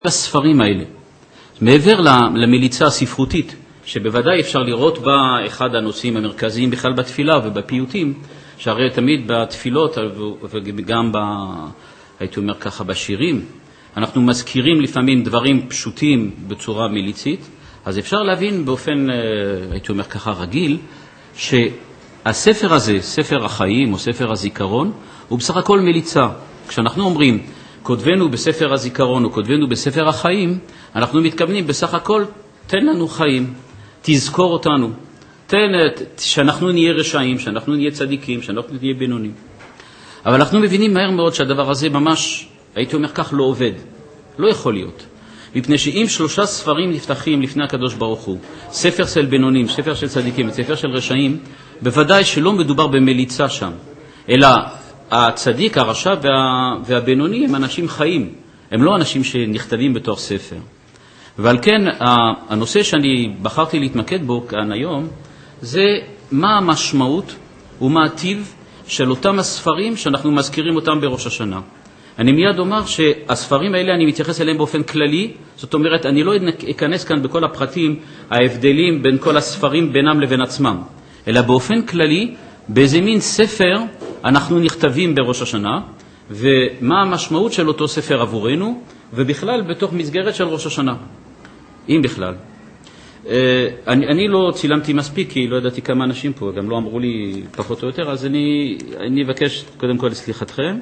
הספרים האלה, מעבר למליצה הספרותית, שבוודאי אפשר לראות בה אחד הנושאים המרכזיים בכלל בתפילה ובפיוטים, שהרי תמיד בתפילות וגם הייתי אומר ככה בשירים, אנחנו מזכירים לפעמים דברים פשוטים בצורה מליצית, אז אפשר להבין באופן, הייתי אומר ככה רגיל, שהספר הזה, ספר החיים או ספר הזיכרון, הוא בסך הכל מליצה. כשאנחנו אומרים, כותבנו בספר הזיכרון או כותבנו בספר החיים, אנחנו מתכוונים בסך הכל, תן לנו חיים, תזכור אותנו, תן שאנחנו נהיה רשעים, שאנחנו נהיה צדיקים, שאנחנו נהיה בינונים. אבל אנחנו מבינים מהר מאוד שהדבר הזה ממש, הייתי אומר כך, לא עובד. לא יכול להיות. מפני שאם 3 ספרים נפתחים לפני הקדוש ברוך הוא, ספר של בינונים, ספר של צדיקים וספר של רשעים, בוודאי שלא מדובר במליצה שם, אלא הצדיק, הרשע והבינוני הם אנשים חיים, הם לא אנשים שנכתבים בתור ספר. ועל כן הנושא שאני בחרתי להתמקד בו כאן היום, זה מה המשמעות ומה הטיב של אותם הספרים שאנחנו מזכירים אותם בראש השנה. אני מיד אומר שהספרים האלה אני מתייחס אליהם באופן כללי, זאת אומרת אני לא אכנס כאן בכל הפרטים ההבדלים בין כל הספרים בינם לבין עצמם, אלא באופן כללי באיזה מין ספר אנחנו נכתבים בראש השנה, ומה המשמעות של אותו ספר עבורנו, ובכלל בתוך מסגרת של ראש השנה, אם בכלל. אני לא צילמתי מספיק, כי לא ידעתי כמה אנשים פה, גם לא אמרו לי פחות או יותר, אז אני אבקש קודם כל לסליחתכם,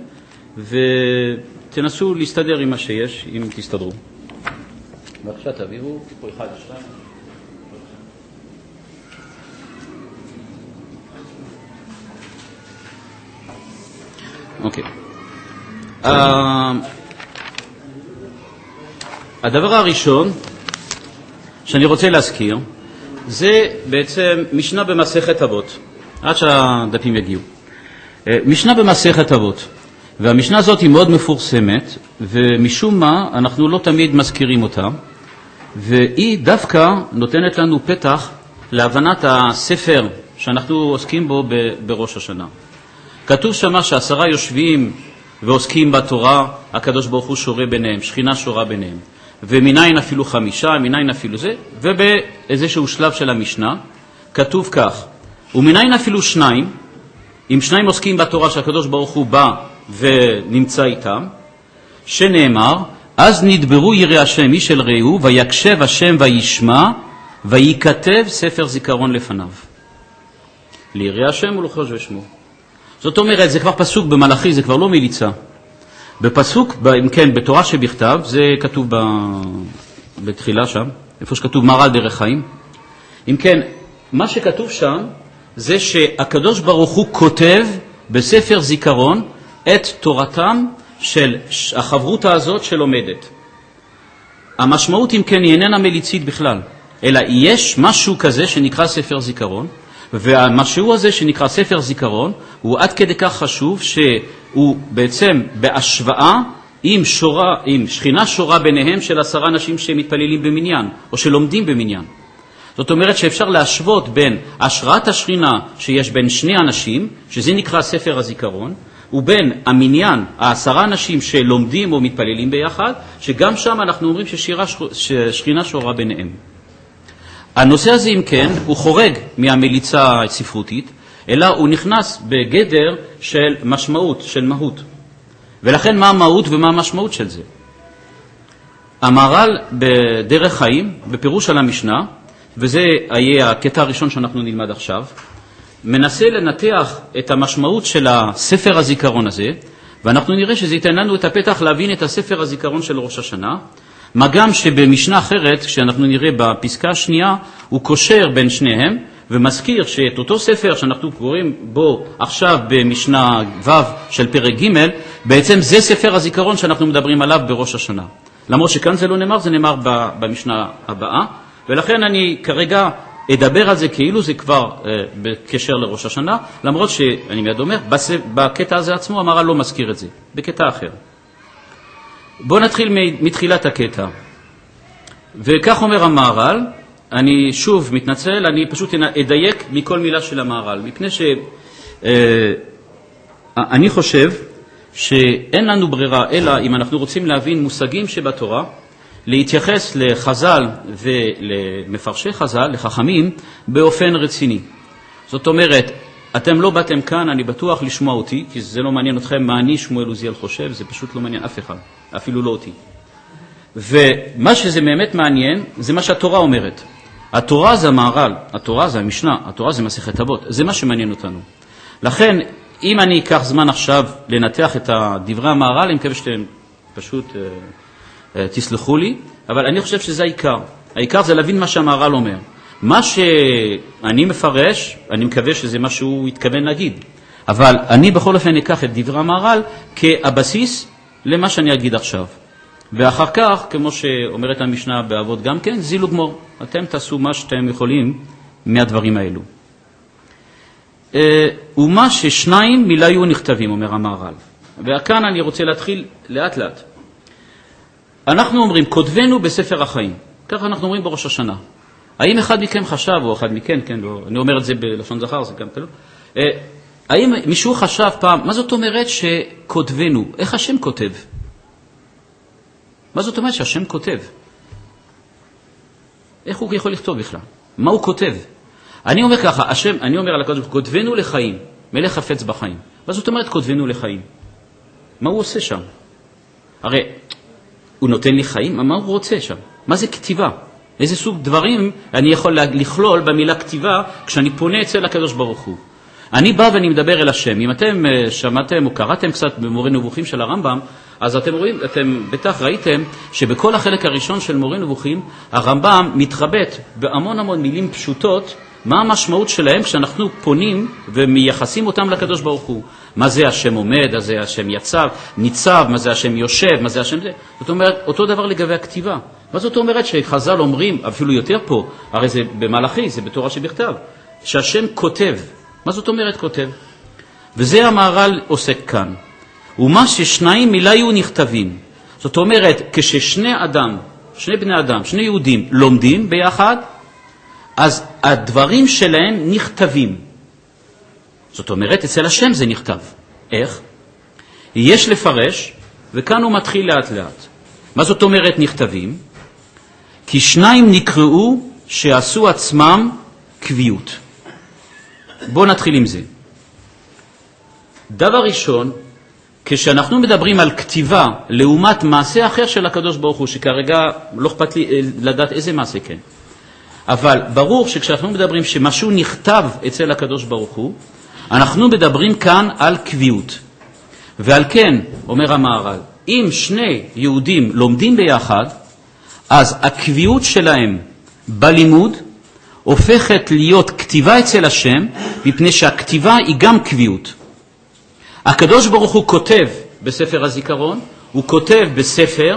ותנסו להסתדר עם מה שיש, אם תסתדרו. בבקשה תעבירו, פה 1, 2. אוקיי. הדבר הראשון שאני רוצה להזכיר, זה בעצם משנה במסכת אבות, עד שהדפים יגיעו. משנה במסכת אבות, והמשנה הזאת היא מאוד מפורסמת, ומשום מה אנחנו לא תמיד מזכירים אותה, והיא דווקא נותנת לנו פתח להבנת הספר שאנחנו עוסקים בו בראש השנה. כתוב שמה ש10 יושבים ועוסקים בתורה, הקדוש ברוך הוא שורה ביניהם, שכינה שורה ביניהם. ומניין אפילו 5, מניין אפילו זה, ובאיזשהו שלב של המשנה, כתוב כך, ומניין אפילו 2, אם 2 עוסקים בתורה שהקדוש ברוך הוא בא ונמצא איתם, שנאמר, אז נדברו יראי השם איש אל רעהו, ויקשב השם וישמע, וייכתב ספר זיכרון לפניו. ליראי השם ולחוש ושמו. זאת אומרת, זה כבר פסוק במלאכי, זה כבר לא מליצה. בפסוק, אם כן, בתורה שבכתב, זה כתוב בתחילה שם, איפה שכתוב מראה דרך חיים. אם כן, מה שכתוב שם, זה שהקדוש ברוך הוא כותב בספר זיכרון את תורתם של החברותה הזאת שלומדת. המשמעות, אם כן, היא איננה מליצית בכלל, אלא יש משהו כזה שנקרא ספר זיכרון, והמשהו הזה שנקרא ספר זיכרון הוא עד כדי כך חשוב שהוא בעצם בהשוואה עם שכינה שורה ביניהם של 10 אנשים שמתפללים במניין או שלומדים במניין. זאת אומרת שאפשר להשוות בין השראת השכינה שיש בין 2 אנשים, שזה נקרא ספר הזיכרון, ובין המניין 10 אנשים שלומדים או מתפללים ביחד, שגם שם אנחנו אומרים ששכינה שורה ביניהם. הנושא הזה, אם כן, הוא חורג מהמליצה הספרותית, אלא הוא נכנס בגדר של משמעות, של מהות. ולכן מה המהות ומה המשמעות של זה? המהר"ל בדרך חיים, בפירוש על המשנה, וזה יהיה הקטע הראשון שאנחנו נלמד עכשיו, מנסה לנתח את המשמעות של הספר הזיכרון הזה, ואנחנו נראה שזה ייתן לנו את הפתח להבין את הספר הזיכרון של ראש השנה, מה גם שבמשנה אחרת, כשאנחנו נראה בפסקה השנייה, הוא קושר בין שניהם, ומזכיר שאת אותו ספר שאנחנו קוראים בו עכשיו במשנה ו' של פרק ג', בעצם זה ספר הזיכרון שאנחנו מדברים עליו בראש השנה. למרות שכאן זה לא נאמר, זה נאמר במשנה הבאה, ולכן אני כרגע אדבר על זה כאילו זה כבר בקשר לראש השנה, למרות שאני מיד אומר, בקטע הזה עצמו המהר"ל לא מזכיר את זה, בקטע אחר. בואו נתחיל מתחילת הקטע. וכך אומר המהר"ל, אני שוב מתנצל, אני פשוט אדייק מכל מילה של המהר"ל, מפני שאני חושב שאין לנו ברירה, אלא אם אנחנו רוצים להבין מושגים שבתורה, להתייחס לחז"ל ולמפרשי חז"ל, לחכמים, באופן רציני. זאת אומרת, אתם לא באתם כאן, אני בטוח, לשמוע אותי, כי זה לא מעניין אתכם מה אני, שמואל עוזיאל, חושב, זה פשוט לא מעניין אף אחד, אפילו לא אותי. ומה שזה באמת מעניין, זה מה שהתורה אומרת. התורה זה המהר"ל, התורה זה המשנה, התורה זה מסכת אבות, זה מה שמעניין אותנו. לכן, אם אני אקח זמן עכשיו לנתח את דברי המהר"ל, אני מקווה שאתם פשוט תסלחו לי, אבל אני חושב שזה העיקר. העיקר זה להבין מה שהמהר"ל אומר. מה שאני מפרש, אני מקווה שזה מה שהוא התכוון להגיד. אבל אני בכל אופן אקח את דברי המהר"ל כבסיס למה שאני אגיד עכשיו. ואחר כך, כמו שאומרת המשנה באבות גם כן, זיל וגמור. אתם תעשו מה שאתם יכולים מהדברים האלו. ומה ששניים מילה יהיו נכתבים, אומר המהר"ל. וכאן אני רוצה להתחיל לאט לאט. אנחנו אומרים, כותבנו בספר החיים. ככה אנחנו אומרים בראש השנה. האם אחד מכם חשב, או אחד מכן, כן, לא, אני אומר את זה בלשון זכר, זה גם תלו. האם מישהו חשב פעם, מה זאת אומרת שכותבנו? איך השם כותב? מה זאת אומרת שהשם כותב? איך הוא יכול לכתוב בכלל? מה הוא כותב? אני אומר ככה, השם, אני אומר על הקדוש ברוך הוא, כותבנו לחיים, מלך חפץ בחיים. מה זאת אומרת כותבנו לחיים? מה הוא עושה שם? הרי הוא נותן לי חיים, מה הוא רוצה שם? מה זה כתיבה? איזה סוג דברים אני יכול לכלול במילה כתיבה כשאני פונה אצל הקדוש ברוך הוא? אני בא ואני מדבר אל השם. אם אתם שמעתם או קראתם קצת במורה נבוכים של הרמב"ם, אז אתם רואים, אתם בטח ראיתם שבכל החלק הראשון של מורה נבוכים, הרמב"ם מתחבט בהמון המון מילים פשוטות, מה המשמעות שלהם כשאנחנו פונים ומייחסים אותם לקדוש ברוך הוא. מה זה השם עומד, מה זה השם ניצב, מה זה השם יושב, מה זה השם זה. זאת אומרת, אותו דבר לגבי הכתיבה. מה זאת אומרת שחז"ל אומרים, אפילו יותר פה, הרי זה במלאכי, זה בתורה שבכתב, שהשם כותב. מה זאת אומרת כותב? וזה המהר"ל עוסק כאן. ומה ששניים מילה יהיו נכתבים. זאת אומרת, כששני בני אדם, שני יהודים לומדים ביחד, אז הדברים שלהם נכתבים. זאת אומרת, אצל השם זה נכתב. איך? יש לפרש, וכאן הוא מתחיל לאט לאט. מה זאת אומרת נכתבים? כי שניים נקראו שעשו עצמם קביעות. בואו נתחיל עם זה. דבר ראשון, כשאנחנו מדברים על כתיבה לעומת מעשה אחר של הקדוש ברוך הוא, שכרגע לא אכפת לי לדעת איזה מעשה כן. אבל ברור שכשאנחנו מדברים שמשהו נכתב אצל הקדוש ברוך הוא, אנחנו מדברים כאן על קביעות. ועל כן, אומר המהר"ל, אם שני יהודים לומדים ביחד, אז הקביעות שלהם בלימוד הופכת להיות כתיבה אצל השם, מפני שהכתיבה היא גם קביעות. הקדוש ברוך הוא כותב בספר הזיכרון, הוא כותב בספר,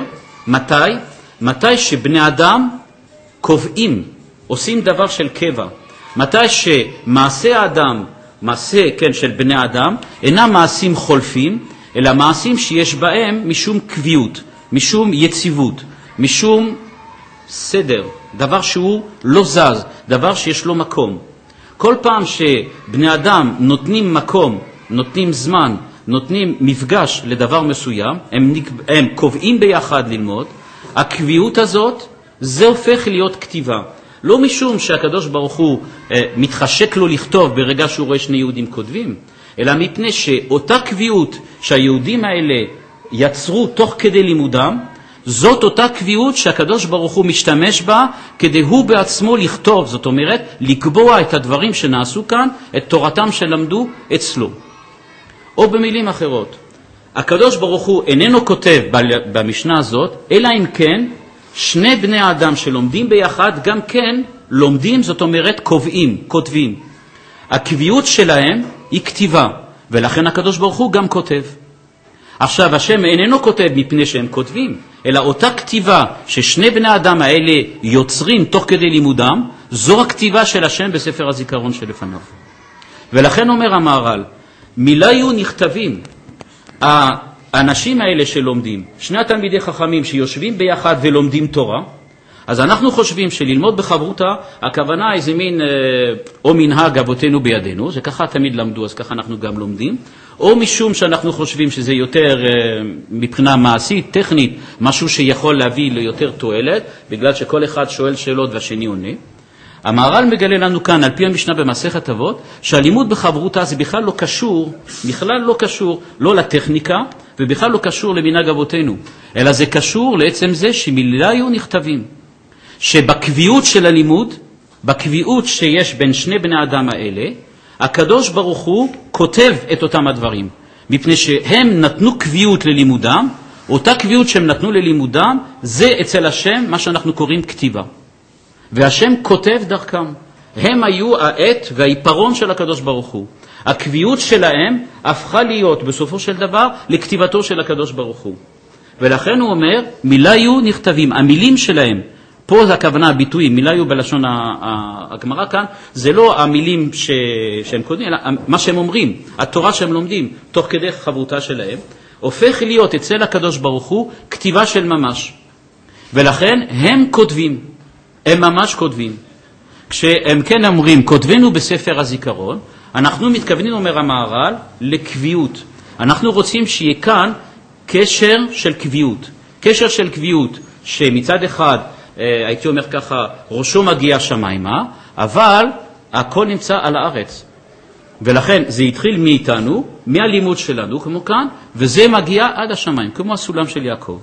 מתי שבני אדם קובעים, עושים דבר של קבע. מתי שמעשה האדם, מעשה כן, של בני אדם, אינם מעשים חולפים, אלא מעשים שיש בהם משום קביעות, משום יציבות, משום סדר, דבר שהוא לא זז, דבר שיש לו מקום. כל פעם שבני אדם נותנים מקום, נותנים זמן, נותנים מפגש לדבר מסוים, הם קובעים ביחד ללמוד, הקביעות הזאת, זה הופך להיות כתיבה. לא משום שהקדוש ברוך הוא מתחשק לו לכתוב ברגע שהוא רואה שני יהודים כותבים, אלא מפני שאותה קביעות שהיהודים האלה יצרו תוך כדי לימודם, זאת אותה קביעות שהקדוש ברוך הוא משתמש בה כדי הוא בעצמו לכתוב, זאת אומרת, לקבוע את הדברים שנעשו כאן, את תורתם שלמדו אצלו. או במילים אחרות, הקדוש ברוך הוא איננו כותב במשנה הזאת, אלא אם כן, שני בני האדם שלומדים ביחד גם כן לומדים, זאת אומרת כותבים. הקביעות שלהם היא כתיבה, ולכן הקדוש ברוך הוא גם כותב. עכשיו, השם איננו כותב מפני שהם כותבים, אלא אותה כתיבה ששני בני האדם האלה יוצרים תוך כדי לימודם, זו הכתיבה של השם בספר הזיכרון שלפניו. ולכן אומר המהר"ל, מילה יהיו נכתבים. האנשים האלה שלומדים, שני התלמידי חכמים שיושבים ביחד ולומדים תורה, אז אנחנו חושבים שללמוד בחברותה, הכוונה איזה מין או מנהג אבותינו בידינו, זה ככה תמיד למדו, אז ככה אנחנו גם לומדים, או משום שאנחנו חושבים שזה יותר מבחינה מעשית, טכנית, משהו שיכול להביא ליותר תועלת, בגלל שכל אחד שואל שאלות והשני עונה. המהר"ל מגלה לנו כאן, על פי המשנה במסכת אבות, שהלימוד בחברותה זה בכלל לא קשור לא לטכניקה, ובכלל לא קשור למנהג אבותינו, אלא זה קשור לעצם זה שמילה היו נכתבים. שבקביעות של הלימוד, בקביעות שיש בין שני בני אדם האלה, הקדוש ברוך הוא כותב את אותם הדברים, מפני שהם נתנו קביעות ללימודם, אותה קביעות שהם נתנו ללימודם, זה אצל השם מה שאנחנו קוראים כתיבה. והשם כותב דרכם. הם היו העת והעיפרון של הקדוש ברוך הוא. הקביעות שלהם הפכה להיות בסופו של דבר לכתיבתו של הקדוש ברוך הוא. ולכן הוא אומר, מילה יהיו נכתבים, המילים שלהם, פה זה הכוונה הביטויים, מילה יהיו בלשון הגמרא כאן, זה לא המילים שהם קודמים, אלא מה שהם אומרים, התורה שהם לומדים, תוך כדי חברותה שלהם, הופך להיות אצל הקדוש ברוך הוא כתיבה של ממש. ולכן הם כותבים, הם ממש כותבים. כשהם כן אומרים, כותבנו בספר הזיכרון, אנחנו מתכוונים, אומר המהר"ל, לקביעות. אנחנו רוצים שיהיה כאן קשר של קביעות. קשר של קביעות שמצד אחד, הייתי אומר ככה, ראשו מגיע שמיימה, אבל הכל נמצא על הארץ. ולכן זה התחיל מאיתנו, מהלימוד שלנו, כמו כאן, וזה מגיע עד השמיים, כמו הסולם של יעקב.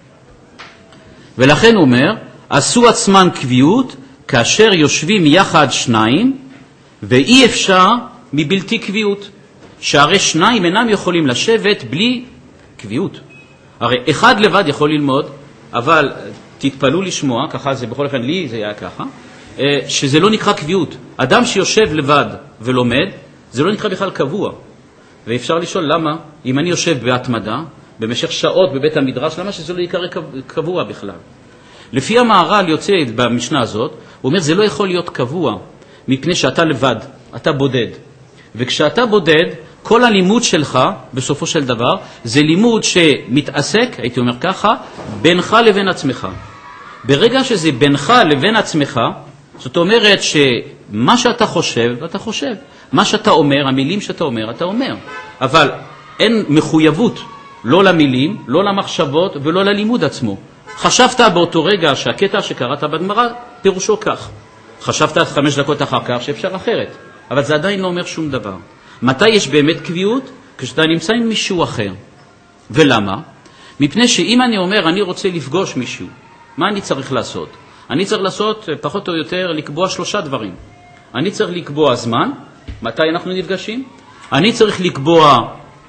ולכן הוא אומר, עשו עצמן קביעות, כאשר יושבים יחד שניים, ואי אפשר מבלתי קביעות. שהרי שניים אינם יכולים לשבת בלי קביעות. הרי אחד לבד יכול ללמוד, אבל תתפלו לשמוע, ככה זה בכל אופן לי זה היה ככה, שזה לא נקרא קביעות. אדם שיושב לבד ולומד, זה לא נקרא בכלל קבוע. ואפשר לשאול למה, אם אני יושב בהתמדה, במשך שעות בבית המדרש, למה שזה לא יקרא קבוע בכלל? לפי המהר"ל יוצא במשנה הזאת, הוא אומר, זה לא יכול להיות קבוע, מפני שאתה לבד, אתה בודד. וכשאתה בודד, כל הלימוד שלך, בסופו של דבר, זה לימוד שמתעסק, הייתי אומר ככה, בינך לבין עצמך. ברגע שזה בינך לבין עצמך, זאת אומרת שמה שאתה חושב, אתה חושב. מה שאתה אומר, המילים שאתה אומר, אתה אומר. אבל אין מחויבות, לא למילים, לא למחשבות ולא ללימוד עצמו. חשבת באותו רגע שהקטע שקראת בגמרא, פירושו כך. חשבת 5 דקות אחר כך שאפשר אחרת. אבל זה עדיין לא אומר שום דבר. מתי יש באמת קביעות? כשאתה נמצא עם מישהו אחר. ולמה? מפני שאם אני אומר, אני רוצה לפגוש מישהו, מה אני צריך לעשות? אני צריך לעשות, פחות או יותר, לקבוע 3 דברים. אני צריך לקבוע זמן, מתי אנחנו נפגשים. אני צריך לקבוע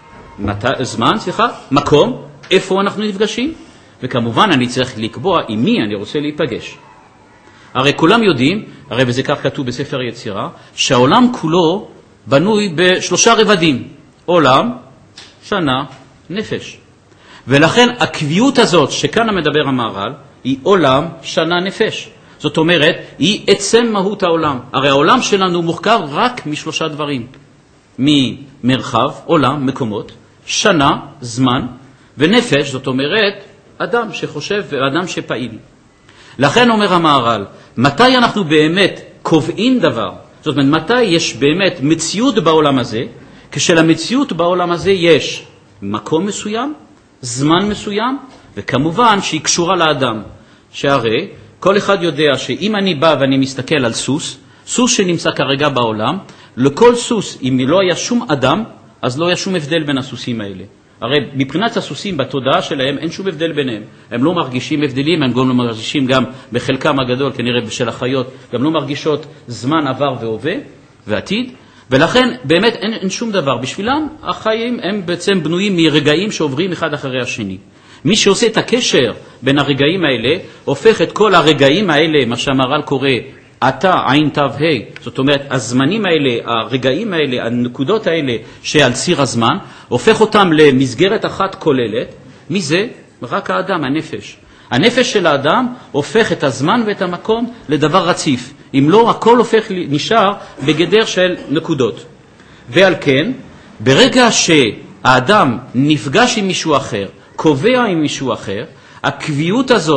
מקום, איפה אנחנו נפגשים. וכמובן אני צריך לקבוע עם מי אני רוצה להיפגש. הרי כולם יודעים, הרי וזה כך כתוב בספר יצירה, שהעולם כולו בנוי ב3 רבדים. עולם, שנה, נפש. ולכן הקביעות הזאת שכאן מדבר המהר"ל, היא עולם, שנה, נפש. זאת אומרת, היא עצם מהות העולם. הרי העולם שלנו מורכב רק מ3 דברים. ממרחב, עולם, מקומות, שנה, זמן, ונפש, זאת אומרת, אדם שחושב ואדם שפעיל. לכן אומר המהר"ל, מתי אנחנו באמת קובעים דבר? זאת אומרת, מתי יש באמת מציאות בעולם הזה? כשלמציאות בעולם הזה יש מקום מסוים, זמן מסוים, וכמובן שהיא קשורה לאדם. שהרי כל אחד יודע שאם אני בא ואני מסתכל על סוס, סוס שנמצא כרגע בעולם, לכל סוס, אם לא היה שום אדם, אז לא היה שום הבדל בין הסוסים האלה. הרי מבחינת הסוסים בתודעה שלהם אין שום הבדל ביניהם. הם לא מרגישים הבדלים, הם גם לא מרגישים גם בחלקם הגדול, כנראה בשל החיות, גם לא מרגישות זמן עבר והווה ועתיד, ולכן באמת אין שום דבר. בשבילם החיים הם בעצם בנויים מרגעים שעוברים אחד אחרי השני. מי שעושה את הקשר בין הרגעים האלה, הופך את כל הרגעים האלה, מה שהמהר"ל קורא, אתה, עין תו ה', זאת אומרת, הזמנים האלה, הרגעים האלה, הנקודות האלה שעל ציר הזמן, הופך אותם למסגרת אחת כוללת. מי זה? רק האדם, הנפש. הנפש של האדם הופך את הזמן ואת המקום לדבר רציף. אם לא, הכל נשאר בגדר של נקודות. ועל כן, ברגע שהאדם נפגש עם מישהו אחר, קובע עם מישהו אחר, הקביעות הזאת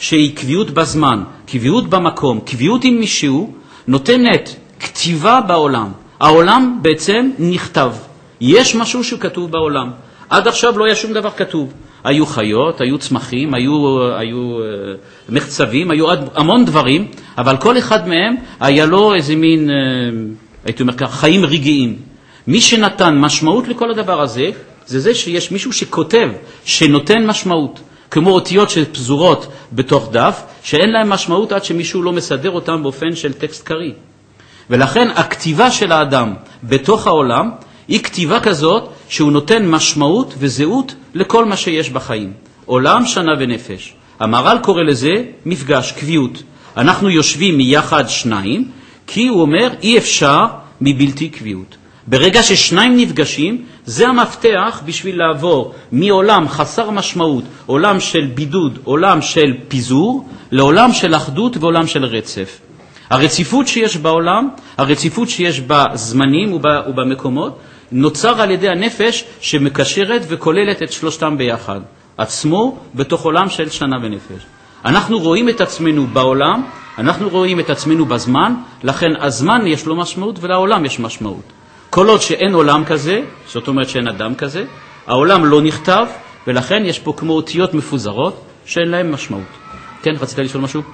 שהיא קביעות בזמן, קביעות במקום, קביעות עם מישהו, נותנת כתיבה בעולם. העולם בעצם נכתב. יש משהו שכתוב בעולם. עד עכשיו לא היה שום דבר כתוב. היו חיות, היו צמחים, היו מחצבים, היו המון דברים, אבל כל אחד מהם היה לו איזה מין, הייתי אומר כך, חיים רגעיים. מי שנתן משמעות לכל הדבר הזה, זה שיש מישהו שכותב, שנותן משמעות. כמו אותיות שפזורות בתוך דף, שאין להם משמעות עד שמישהו לא מסדר אותם באופן של טקסט קרי. ולכן הכתיבה של האדם בתוך העולם היא כתיבה כזאת שהוא נותן משמעות וזהות לכל מה שיש בחיים. עולם, שנה ונפש. המהר"ל קורא לזה מפגש, קביעות. אנחנו יושבים מיחד שניים, כי הוא אומר אי אפשר מבלתי קביעות. ברגע ששניים נפגשים, זה המפתח בשביל לעבור מעולם חסר משמעות, עולם של בידוד, עולם של פיזור, לעולם של אחדות ועולם של רצף. הרציפות שיש בעולם, הרציפות שיש בזמנים ובמקומות, נוצר על ידי הנפש שמקשרת וכוללת את שלושתם ביחד. עצמו בתוך עולם של שנה ונפש. אנחנו רואים את עצמנו בעולם, אנחנו רואים את עצמנו בזמן, לכן הזמן יש לו משמעות ולעולם יש משמעות. כל עוד שאין עולם כזה, זאת אומרת שאין אדם כזה, העולם לא נכתב, ולכן יש פה כמו אותיות מפוזרות שאין להם משמעות. כן, רצית לשאול משהו?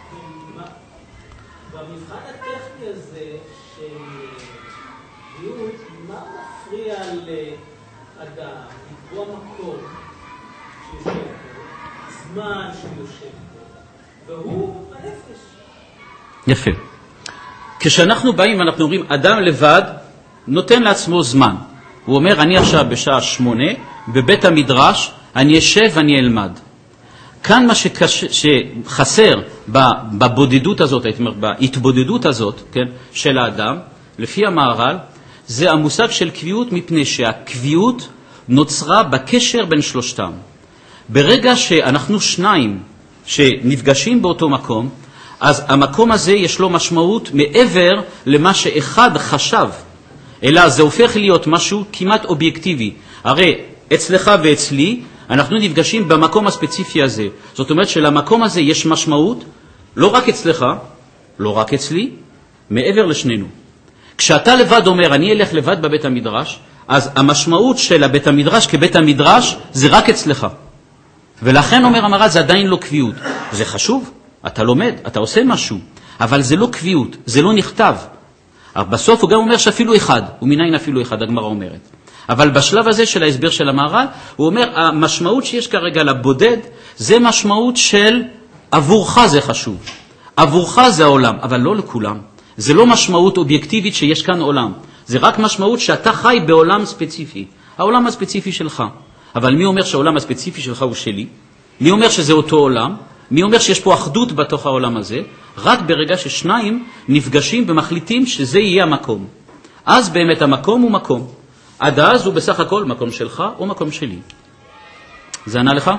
במבחן הטכני הזה של קביעות, מה מפריע לאדם לקבוע מקום שיושב פה, זמן שיושב פה, והוא הנפש? יפה. כשאנחנו באים ואנחנו אומרים אדם לבד, נותן לעצמו זמן. הוא אומר, אני עכשיו בשעה 8, בבית המדרש, אני אשב ואני אלמד. כאן מה שחסר בבודדות הזאת, בהתבודדות הזאת, כן, של האדם, לפי המהר"ל, זה המושג של קביעות, מפני שהקביעות נוצרה בקשר בין שלושתם. ברגע שאנחנו שניים שנפגשים באותו מקום, אז המקום הזה יש לו משמעות מעבר למה שאחד חשב. אלא זה הופך להיות משהו כמעט אובייקטיבי. הרי אצלך ואצלי אנחנו נפגשים במקום הספציפי הזה. זאת אומרת שלמקום הזה יש משמעות, לא רק אצלך, לא רק אצלי, מעבר לשנינו. כשאתה לבד אומר, אני אלך לבד בבית המדרש, אז המשמעות של הבית המדרש כבית המדרש זה רק אצלך. ולכן אומר המהר"ל, זה עדיין לא קביעות. זה חשוב, אתה לומד, אתה עושה משהו, אבל זה לא קביעות, זה לא נכתב. בסוף הוא גם אומר שאפילו אחד, ומניין אפילו אחד, הגמרא אומרת. אבל בשלב הזה של ההסבר של המהר"ל, הוא אומר, המשמעות שיש כרגע לבודד, זה משמעות של עבורך זה חשוב. עבורך זה העולם, אבל לא לכולם. זה לא משמעות אובייקטיבית שיש כאן עולם. זה רק משמעות שאתה חי בעולם ספציפי. העולם הספציפי שלך. אבל מי אומר שהעולם הספציפי שלך הוא שלי? מי אומר שזה אותו עולם? מי אומר שיש פה אחדות בתוך העולם הזה? רק ברגע ששניים נפגשים ומחליטים שזה יהיה המקום. אז באמת המקום הוא מקום. עד אז הוא בסך הכל מקום שלך או מקום שלי. זה ענה לך?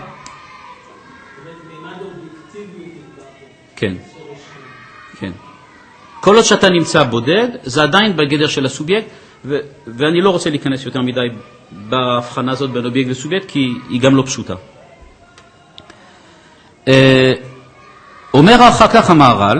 כן. כן. כל עוד שאתה נמצא בודד, זה עדיין בגדר של הסובייקט, ואני לא רוצה להיכנס יותר מדי בהבחנה הזאת בין אובייקט וסובייקט, כי היא גם לא פשוטה. אומר אחר כך המהר"ל,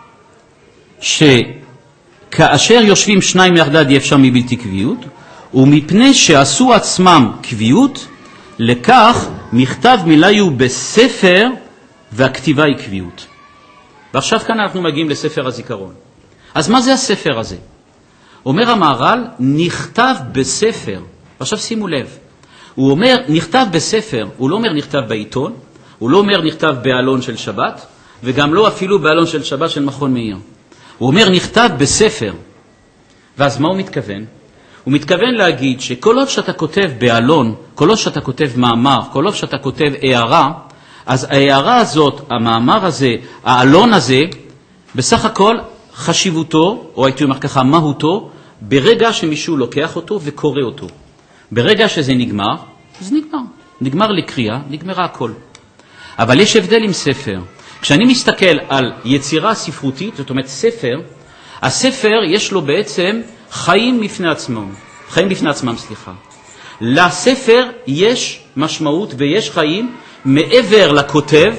שכאשר יושבים שניים יחדיו אי אפשר מבלתי קביעות, ומפני שעשו עצמם קביעות, לכך מכתב מילה הוא בספר, והכתיבה היא קביעות. ועכשיו כאן אנחנו מגיעים לספר הזיכרון. אז מה זה הספר הזה? אומר המהר"ל, נכתב בספר. עכשיו שימו לב, הוא אומר נכתב בספר, הוא לא אומר נכתב בעיתון, הוא לא אומר נכתב בעלון של שבת, וגם לא אפילו בעלון של שבת של מכון מאיר. הוא אומר נכתב בספר. ואז מה הוא מתכוון? הוא מתכוון להגיד שכל עוד שאתה כותב בעלון, כל עוד שאתה כותב מאמר, כל עוד שאתה כותב הערה, אז ההערה הזאת, המאמר הזה, העלון הזה, בסך הכל חשיבותו, או הייתי אומר ככה, מהותו, ברגע שמישהו לוקח אותו וקורא אותו. ברגע שזה נגמר, זה נגמר. נגמר לקריאה, נגמרה הכל. אבל יש הבדל עם ספר. כשאני מסתכל על יצירה ספרותית, זאת אומרת ספר, הספר יש לו בעצם חיים בפני עצמם. חיים בפני עצמם, סליחה. לספר יש משמעות ויש חיים מעבר לכותב,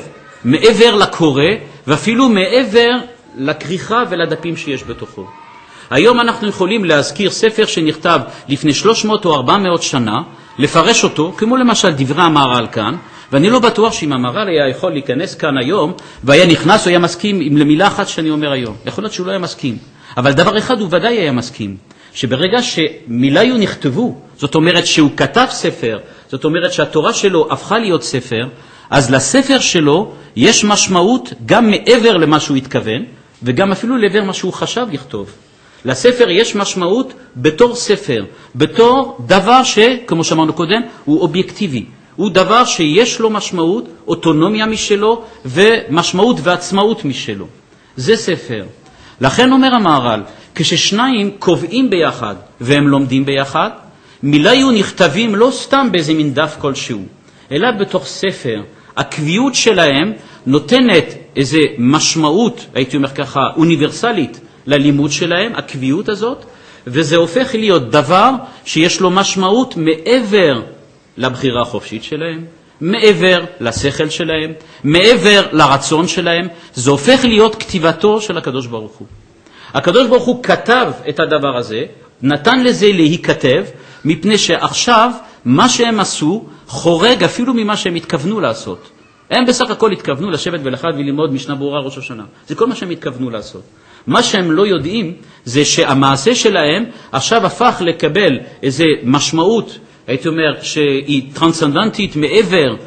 מעבר לקורא, ואפילו מעבר לכריכה ולדפים שיש בתוכו. היום אנחנו יכולים להזכיר ספר שנכתב לפני 300 או 400 שנה, לפרש אותו, כמו למשל דברי המהר"ל כאן, ואני לא בטוח שאם המהר"ל היה יכול להיכנס כאן היום, והיה נכנס או היה מסכים עם למילה אחת שאני אומר היום. יכול להיות שהוא לא היה מסכים. אבל דבר אחד הוא ודאי היה מסכים, שברגע שמיליו נכתבו, זאת אומרת שהוא כתב ספר, זאת אומרת שהתורה שלו הפכה להיות ספר, אז לספר שלו יש משמעות גם מעבר למה שהוא התכוון, וגם אפילו לעבר מה שהוא חשב לכתוב. לספר יש משמעות בתור ספר, בתור דבר שכמו שאמרנו קודם, הוא אובייקטיבי. הוא דבר שיש לו משמעות, אוטונומיה משלו, ומשמעות ועצמאות משלו. זה ספר. לכן אומר המהר"ל, כששניים קובעים ביחד והם לומדים ביחד, מיליו נכתבים לא סתם באיזה מין דף כלשהו, אלא בתוך ספר. הקביעות שלהם נותנת איזה משמעות, הייתי אומר ככה, אוניברסלית ללימוד שלהם, הקביעות הזאת, וזה הופך להיות דבר שיש לו משמעות מעבר לבחירה החופשית שלהם, מעבר לשכל שלהם, מעבר לרצון שלהם. זה הופך להיות כתיבתו של הקדוש ברוך הוא. הקדוש ברוך הוא כתב את הדבר הזה, נתן לזה להיכתב, מפני שעכשיו מה שהם עשו חורג אפילו ממה שהם התכוונו לעשות. הם בסך הכל התכוונו לשבת ולחד וללמוד משנה ברורה ראש השנה. זה כל מה שהם התכוונו לעשות. מה שהם לא יודעים זה שהמעשה שלהם עכשיו הפך לקבל איזה משמעות, הייתי אומר, שהיא טרנסצנדנטית מעבר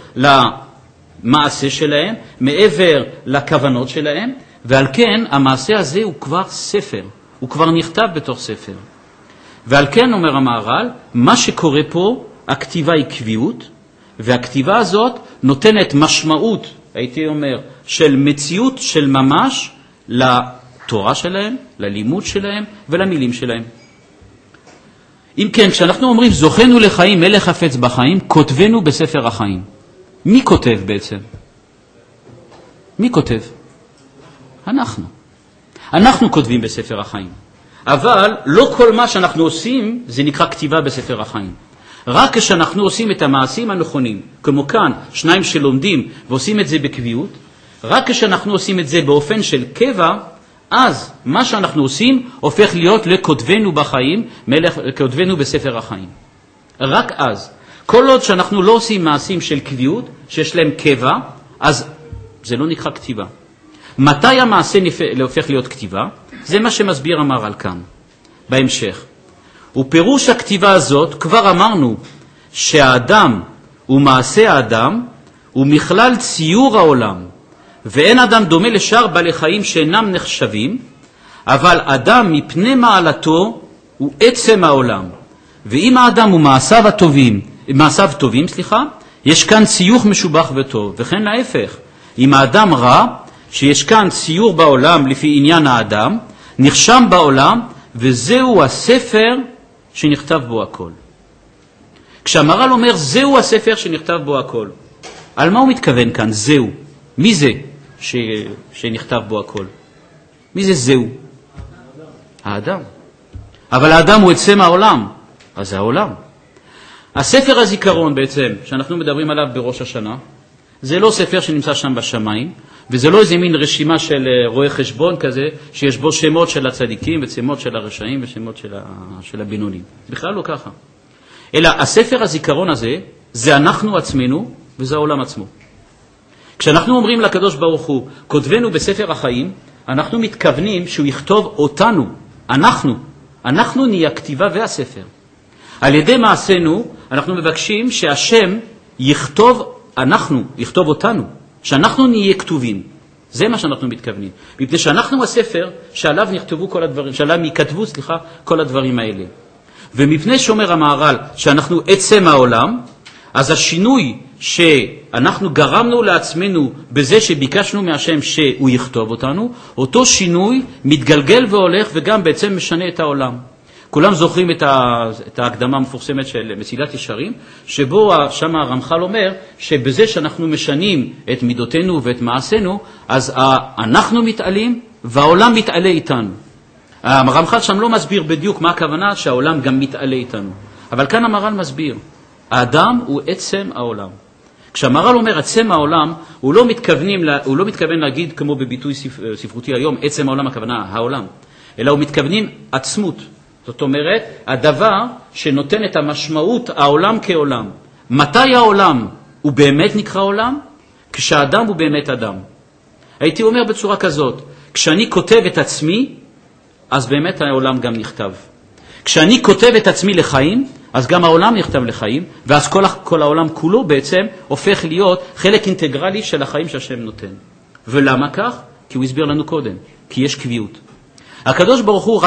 למעשה שלהם, מעבר לכוונות שלהם, ועל כן המעשה הזה הוא כבר ספר, הוא כבר נכתב בתוך ספר. ועל כן אומר המהר"ל, מה שקורה פה, הכתיבה היא קביעות, והכתיבה הזאת נותנת משמעות, הייתי אומר, של מציאות של ממש לתורה שלהם, ללימוד שלהם ולמילים שלהם. אם כן, כשאנחנו אומרים זוכנו לחיים, מלך חפץ בחיים, כותבנו בספר החיים. מי כותב בעצם? מי כותב? אנחנו. אנחנו כותבים בספר החיים. אבל לא כל מה שאנחנו עושים זה נקרא כתיבה בספר החיים. רק כשאנחנו עושים את המעשים הנכונים, כמו כאן, שניים שלומדים ועושים את זה בקביעות, רק כשאנחנו עושים את זה באופן של קבע, אז מה שאנחנו עושים הופך להיות לכותבנו בחיים, כותבנו בספר החיים. רק אז. כל עוד שאנחנו לא עושים מעשים של קביעות, שיש להם קבע, אז זה לא נקרא כתיבה. מתי המעשה הופך להיות כתיבה? זה מה שמסביר המהר"ל כאן, בהמשך. ופירוש הכתיבה הזאת, כבר אמרנו שהאדם ומעשה האדם הוא מכלל ציור העולם, ואין אדם דומה לשאר בעלי חיים שאינם נחשבים, אבל אדם מפני מעלתו הוא עצם העולם. ואם האדם ומעשיו טובים, יש כאן ציוך משובח וטוב, וכן להפך. אם האדם רע, שיש כאן ציור בעולם לפי עניין האדם, נרשם בעולם, וזהו הספר שנכתב בו הכל. כשהמהר"ל אומר זהו הספר שנכתב בו הכל, על מה הוא מתכוון כאן? זהו. מי זה שנכתב בו הכל? מי זה זהו? האדם. אבל האדם הוא עצם העולם, אז זה העולם. הספר הזיכרון בעצם, שאנחנו מדברים עליו בראש השנה, זה לא ספר שנמצא שם בשמיים, וזה לא איזה מין רשימה של רואי חשבון כזה, שיש בו שמות של הצדיקים ושמות של הרשעים ושמות של הבינונים. בכלל לא ככה. אלא הספר הזיכרון הזה, זה אנחנו עצמנו וזה העולם עצמו. כשאנחנו אומרים לקדוש ברוך הוא, כותבנו בספר החיים, אנחנו מתכוונים שהוא יכתוב אותנו, אנחנו נהיה הכתיבה והספר. על ידי מעשינו, אנחנו מבקשים שהשם יכתוב אותנו, שאנחנו נהיה כתובים. זה מה שאנחנו מתכוונים. מפני שאנחנו הספר שעליו יכתבו כל הדברים האלה. ומפני שאומר המהר"ל שאנחנו עצם העולם, אז השינוי שאנחנו גרמנו לעצמנו בזה שביקשנו מהשם שהוא יכתוב אותנו, אותו שינוי מתגלגל והולך וגם בעצם משנה את העולם. כולם זוכרים את ההקדמה המפורסמת של מסילת ישרים, שבו שם הרמח"ל אומר שבזה שאנחנו משנים את מידותינו ואת מעשינו, אז אנחנו מתעלים והעולם מתעלה איתנו. הרמח"ל שם לא מסביר בדיוק מה הכוונה שהעולם גם מתעלה איתנו. אבל כאן המהר"ל מסביר, האדם הוא עצם העולם. כשהמהר"ל אומר עצם העולם, הוא לא מתכוון להגיד כמו בביטוי ספרותי היום, עצם העולם הכוונה העולם, אלא הוא מתכוונים עצמות. זאת אומרת, הדבר שנותן את המשמעות העולם כעולם. מתי העולם הוא באמת נקרא עולם? כשהאדם הוא באמת אדם. הייתי אומר בצורה כזאת, כשאני כותב את עצמי, אז באמת העולם גם נכתב. כשאני כותב את עצמי לחיים, אז גם העולם נכתב לחיים, ואז כל העולם כולו בעצם הופך להיות חלק אינטגרלי של החיים שהשם נותן. ולמה כך? כי הוא הסביר לנו קודם, כי יש קביעות. הקדוש ברוך הוא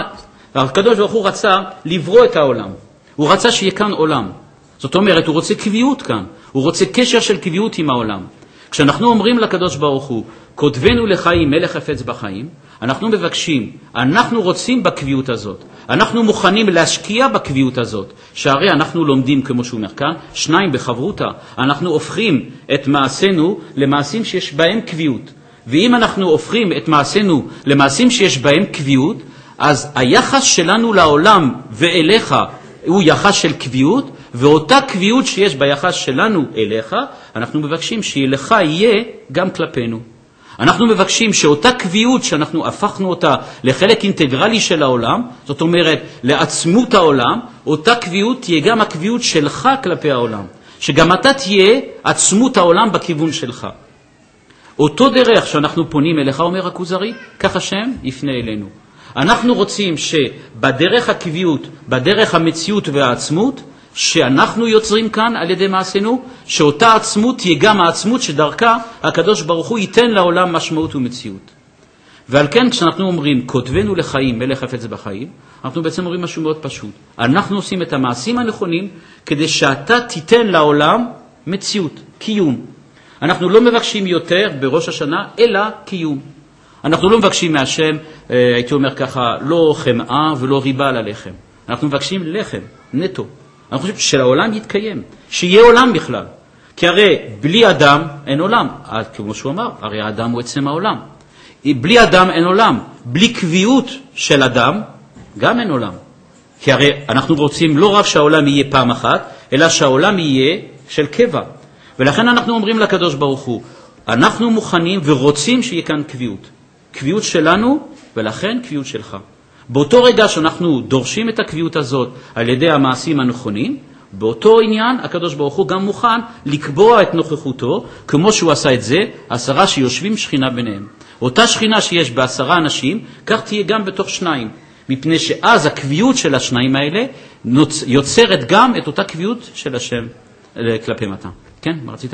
רצה לברוא את העולם. הוא רצה שיהיה כאן עולם. זאת אומרת, הוא רוצה קביעות כאן. הוא רוצה קשר של קביעות עם העולם. כשאנחנו אומרים לקדוש ברוך הוא, כותבנו לחיים מלך חפץ בחיים, אנחנו מבקשים, אנחנו רוצים בקביעות הזאת. אנחנו מוכנים להשקיע בקביעות הזאת, שהרי אנחנו לומדים, כמו שהוא אומר כאן, 2 בחברותה. אנחנו הופכים את מעשינו למעשים שיש בהם קביעות. ואם אנחנו הופכים את מעשינו למעשים שיש בהם קביעות, אז היחס שלנו לעולם ואליך הוא יחס של קביעות, ואותה קביעות שיש ביחס שלנו אליך, אנחנו מבקשים שאליך יהיה גם כלפינו. אנחנו מבקשים שאותה קביעות שאנחנו הפכנו אותה לחלק אינטגרלי של העולם, זאת אומרת לעצמות העולם, אותה קביעות תהיה גם הקביעות שלך כלפי העולם. שגם אתה תהיה עצמות העולם בכיוון שלך. אותו דרך שאנחנו פונים אליך, אומר הכוזרי, כך השם יפנה אלינו. אנחנו רוצים שבדרך הקביעות, בדרך המציאות והעצמות, שאנחנו יוצרים כאן על ידי מעשינו, שאותה עצמות תהיה גם העצמות שדרכה הקדוש ברוך הוא ייתן לעולם משמעות ומציאות. ועל כן כשאנחנו אומרים כותבנו לחיים מלך חפץ בחיים, אנחנו בעצם אומרים משהו מאוד פשוט. אנחנו עושים את המעשים הנכונים כדי שאתה תיתן לעולם מציאות, קיום. אנחנו לא מבקשים יותר בראש השנה אלא קיום. אנחנו לא מבקשים מהשם, הייתי אומר ככה, לא חמאה ולא ריבה על הלחם. אנחנו מבקשים לחם, נטו. אנחנו חושבים שלעולם יתקיים, שיהיה עולם בכלל. כי הרי בלי אדם אין עולם. כמו שהוא אמר, הרי האדם הוא עצם העולם. בלי אדם אין עולם. בלי קביעות של אדם, גם אין עולם. כי הרי אנחנו רוצים לא רק שהעולם יהיה פעם אחת, אלא שהעולם יהיה של קבע. ולכן אנחנו אומרים לקדוש ברוך הוא, אנחנו מוכנים ורוצים שיהיה כאן קביעות. קביעות שלנו ולכן קביעות שלך. באותו רגע שאנחנו דורשים את הקביעות הזאת על ידי המעשים הנכונים, באותו עניין הקדוש ברוך הוא גם מוכן לקבוע את נוכחותו, כמו שהוא עשה את זה, 10 שיושבים שכינה ביניהם. אותה שכינה שיש ב10 אנשים, כך תהיה גם בתוך 2, מפני שאז הקביעות של השניים האלה יוצרת גם את אותה קביעות של השם כלפי מטה. כן, מה רצית?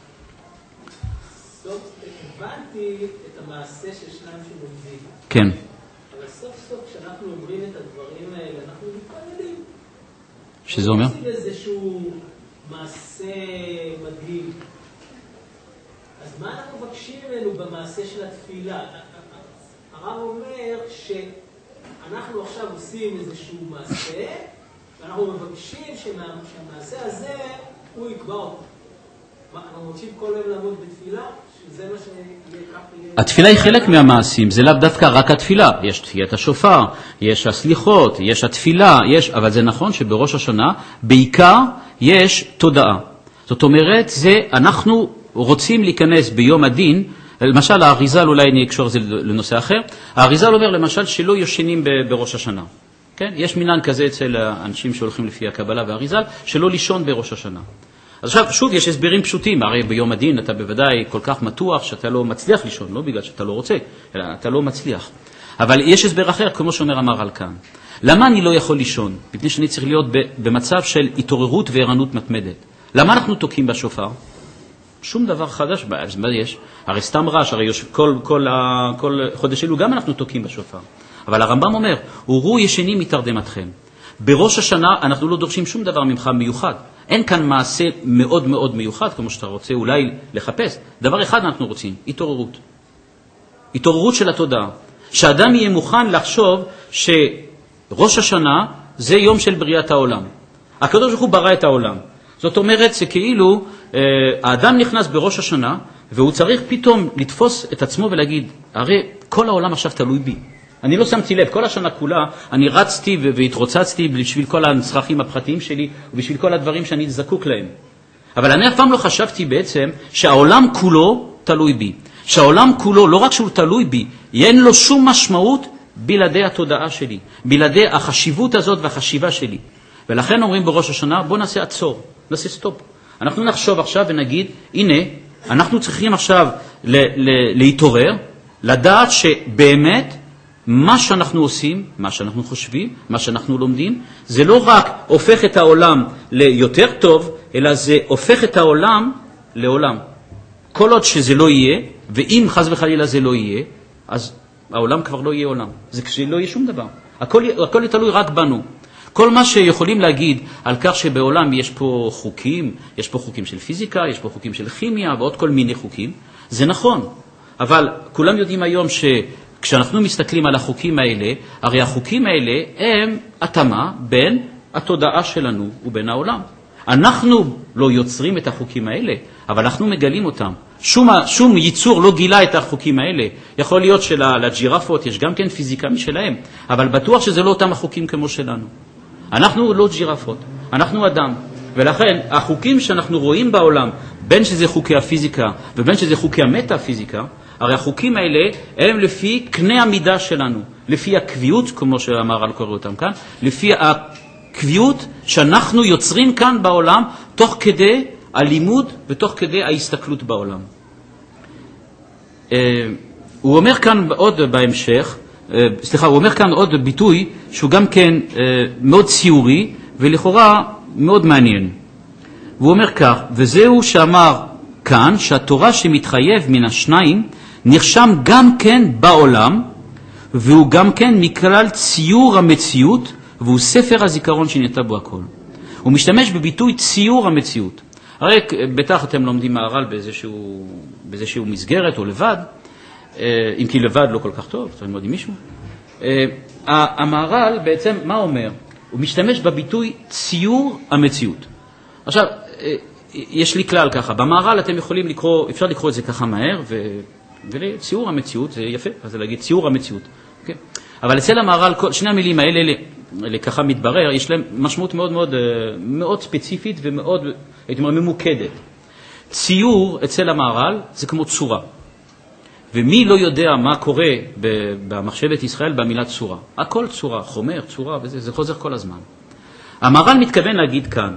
הבנתי את המעשה של 2 שמובדים. כן. אבל סוף סוף כשאנחנו אומרים את הדברים האלה, אנחנו מתפללים. שזה אומר? עושים איזשהו מעשה מדהים. אז מה אנחנו מבקשים ממנו במעשה של התפילה? הרב אומר שאנחנו עכשיו עושים איזשהו מעשה, ואנחנו מבקשים שהמעשה הזה הוא יקבע אותו. אנחנו רוצים כל יום לעמוד בתפילה, שזה מה שיהיה כך יהיה... התפילה היא חלק מהמעשים, זה לאו דווקא רק התפילה. יש תחיית השופר, יש הסליחות, יש התפילה, אבל זה נכון שבראש השנה בעיקר יש תודעה. זאת אומרת, אנחנו רוצים להיכנס ביום הדין, למשל האריזל, אולי אני אקשור את זה לנושא אחר, האריזל אומר למשל שלא ישנים בראש השנה. כן? יש מינן כזה אצל האנשים שהולכים לפי הקבלה והאריזל, שלא לישון בראש השנה. אז עכשיו, שוב, יש הסברים פשוטים, הרי ביום הדין אתה בוודאי כל כך מתוח שאתה לא מצליח לישון, לא בגלל שאתה לא רוצה, אלא אתה לא מצליח. אבל יש הסבר אחר, כמו שאומר המהר"ל כאן. למה אני לא יכול לישון? מפני שאני צריך להיות במצב של התעוררות וערנות מתמדת. למה אנחנו תוקעים בשופר? שום דבר חדש, מה יש? הרי סתם רעש, הרי כל חודש אלו גם אנחנו תוקעים בשופר. אבל הרמב"ם אומר, וראו ישנים מתרדמתכם. בראש השנה אנחנו לא דורשים שום דבר ממך מיוחד. אין כאן מעשה מאוד מאוד מיוחד, כמו שאתה רוצה אולי לחפש. דבר אחד אנחנו רוצים, התעוררות. התעוררות של התודעה. שאדם יהיה מוכן לחשוב שראש השנה זה יום של בריאת העולם. הקדוש ברוך הוא ברא את העולם. זאת אומרת, זה כאילו האדם נכנס בראש השנה, והוא צריך פתאום לתפוס את עצמו ולהגיד, הרי כל העולם עכשיו תלוי בי. אני לא שמתי לב, כל השנה כולה אני רצתי והתרוצצתי בשביל כל הצרכים הפרטיים שלי ובשביל כל הדברים שאני זקוק להם. אבל אני אף פעם לא חשבתי בעצם שהעולם כולו תלוי בי. שהעולם כולו, לא רק שהוא תלוי בי, אין לו שום משמעות בלעדי התודעה שלי, בלעדי החשיבות הזאת והחשיבה שלי. ולכן אומרים בראש השנה, בוא נעשה עצור, נעשה סטופ. אנחנו נחשוב עכשיו ונגיד, הנה, אנחנו צריכים עכשיו להתעורר, לדעת שבאמת מה שאנחנו עושים, מה שאנחנו חושבים, מה שאנחנו לומדים, זה לא רק הופך את העולם ליותר טוב, אלא זה הופך את העולם לעולם. כל עוד שזה לא יהיה, ואם חס וחלילה זה לא יהיה, אז העולם כבר לא יהיה עולם. זה כשלא יהיה שום דבר. הכל תלוי רק בנו. כל מה שיכולים להגיד על כך שבעולם יש פה חוקים, יש פה חוקים של פיזיקה, יש פה חוקים של כימיה ועוד כל מיני חוקים, זה נכון. אבל כולם יודעים היום שכשאנחנו מסתכלים על החוקים האלה, הרי החוקים האלה הם התאמה בין התודעה שלנו ובין העולם. אנחנו לא יוצרים את החוקים האלה, אבל אנחנו מגלים אותם. שום ייצור לא גילה את החוקים האלה. יכול להיות שלג'ירפות יש גם כן פיזיקה משלהם, אבל בטוח שזה לא אותם החוקים כמו שלנו. אנחנו לא ג'ירפות, אנחנו אדם. ולכן החוקים שאנחנו רואים בעולם, בין שזה חוקי הפיזיקה ובין שזה חוקי המטאפיזיקה, הרי החוקים האלה הם לפי קנה המידה שלנו, לפי הקביעות, כמו שאמר על קורא אותם כאן, לפי הקביעות שאנחנו יוצרים כאן בעולם, תוך כדי הלימוד ותוך כדי ההסתכלות בעולם. הוא אומר כאן עוד בהמשך, הוא אומר כאן עוד ביטוי שהוא גם כן מאוד ציורי ולכאורה מאוד מעניין. והוא אומר כך, וזהו שאמר כאן שהתורה שמתחייב מן השניים נרשם גם כן בעולם, והוא גם כן מכלל ציור המציאות, והוא ספר הזיכרון שנתן בו הכל. הוא משתמש בביטוי ציור המציאות. הרי בטח אתם לומדים מהר"ל באיזשהו מסגרת או לבד, אם כי לבד לא כל כך טוב, צריך ללמוד עם מישהו. המהר"ל בעצם מה אומר? הוא משתמש בביטוי ציור המציאות. עכשיו, יש לי כלל ככה, במהר"ל אתם יכולים לקרוא, אפשר לקרוא את זה ככה מהר, וציור המציאות זה יפה, אז זה להגיד ציור המציאות. Okay? אבל אצל המהר"ל, שני המילים האלה ככה מתברר, יש להם משמעות מאוד מאוד, מאוד ספציפית ומאוד, הייתי אומר, ממוקדת. ציור אצל המהר"ל זה כמו צורה. ומי לא יודע מה קורה במחשבת ישראל במילה צורה? הכל צורה, חומר, צורה, וזה חוזר כל הזמן. המהר"ל מתכוון להגיד כאן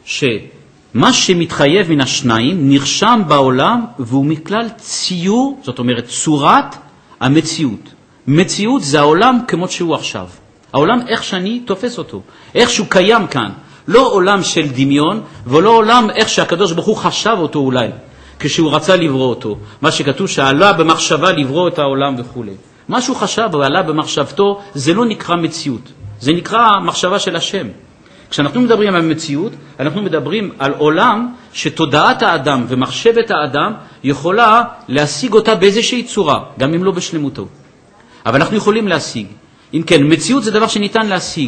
שמה שמתחייב מן השניים נרשם בעולם והוא מכלל ציור, זאת אומרת צורת המציאות. מציאות זה העולם כמו שהוא עכשיו. העולם איך שאני תופס אותו, איך שהוא קיים כאן. לא עולם של דמיון ולא עולם איך שהקדוש ברוך הוא חשב אותו אולי. כשהוא רצה לברוא אותו, מה שכתוב שעלה במחשבה לברוא את העולם וכו'. מה שהוא חשב ועלה במחשבתו, זה לא נקרא מציאות, זה נקרא מחשבה של השם. כשאנחנו מדברים על מציאות, אנחנו מדברים על עולם שתודעת האדם ומחשבת האדם יכולה להשיג אותה באיזושהי צורה, גם אם לא בשלמותו. אבל אנחנו יכולים להשיג. אם כן, מציאות זה דבר שניתן להשיג.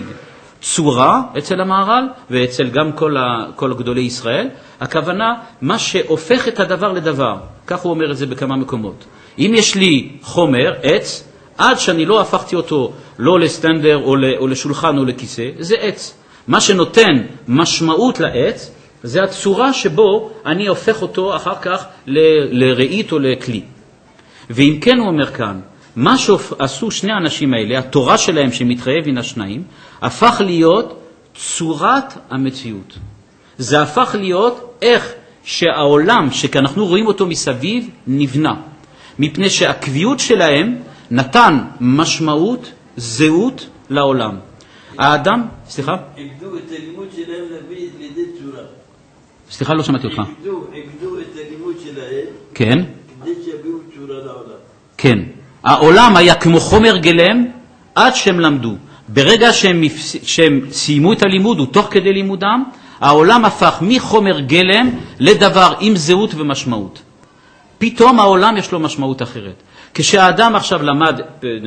צורה אצל המהר"ל ואצל גם כל גדולי ישראל, הכוונה מה שהופך את הדבר לדבר. כך הוא אומר את זה בכמה מקומות. אם יש לי חומר, עץ, עד שאני לא הפכתי אותו לא לסטנדר או לשולחן או לכיסא, זה עץ. מה שנותן משמעות לעץ, זה הצורה שבו אני הופך אותו אחר כך לרעית או לכלי. ואם כן הוא אומר כאן, מה שעשו שני האנשים האלה, התורה שלהם שמתחייב מן השניים, הפך להיות צורת המציאות. זה הפך להיות איך שהעולם, שאנחנו רואים אותו מסביב, נבנה. מפני שהקביעות שלהם נתן משמעות, זהות לעולם. האדם, סליחה? הגדו את הלימוד שלהם להביא לידי צורה. סליחה, לא שמעתי אותך. הגדו את הלימוד שלהם. כן. כדי שיביאו צורה לעולם. כן. העולם היה כמו חומר גלם עד שהם למדו. ברגע שהם סיימו את הלימוד ותוך כדי לימודם, העולם הפך מחומר גלם לדבר עם זהות ומשמעות. פתאום העולם יש לו משמעות אחרת. כשהאדם עכשיו למד,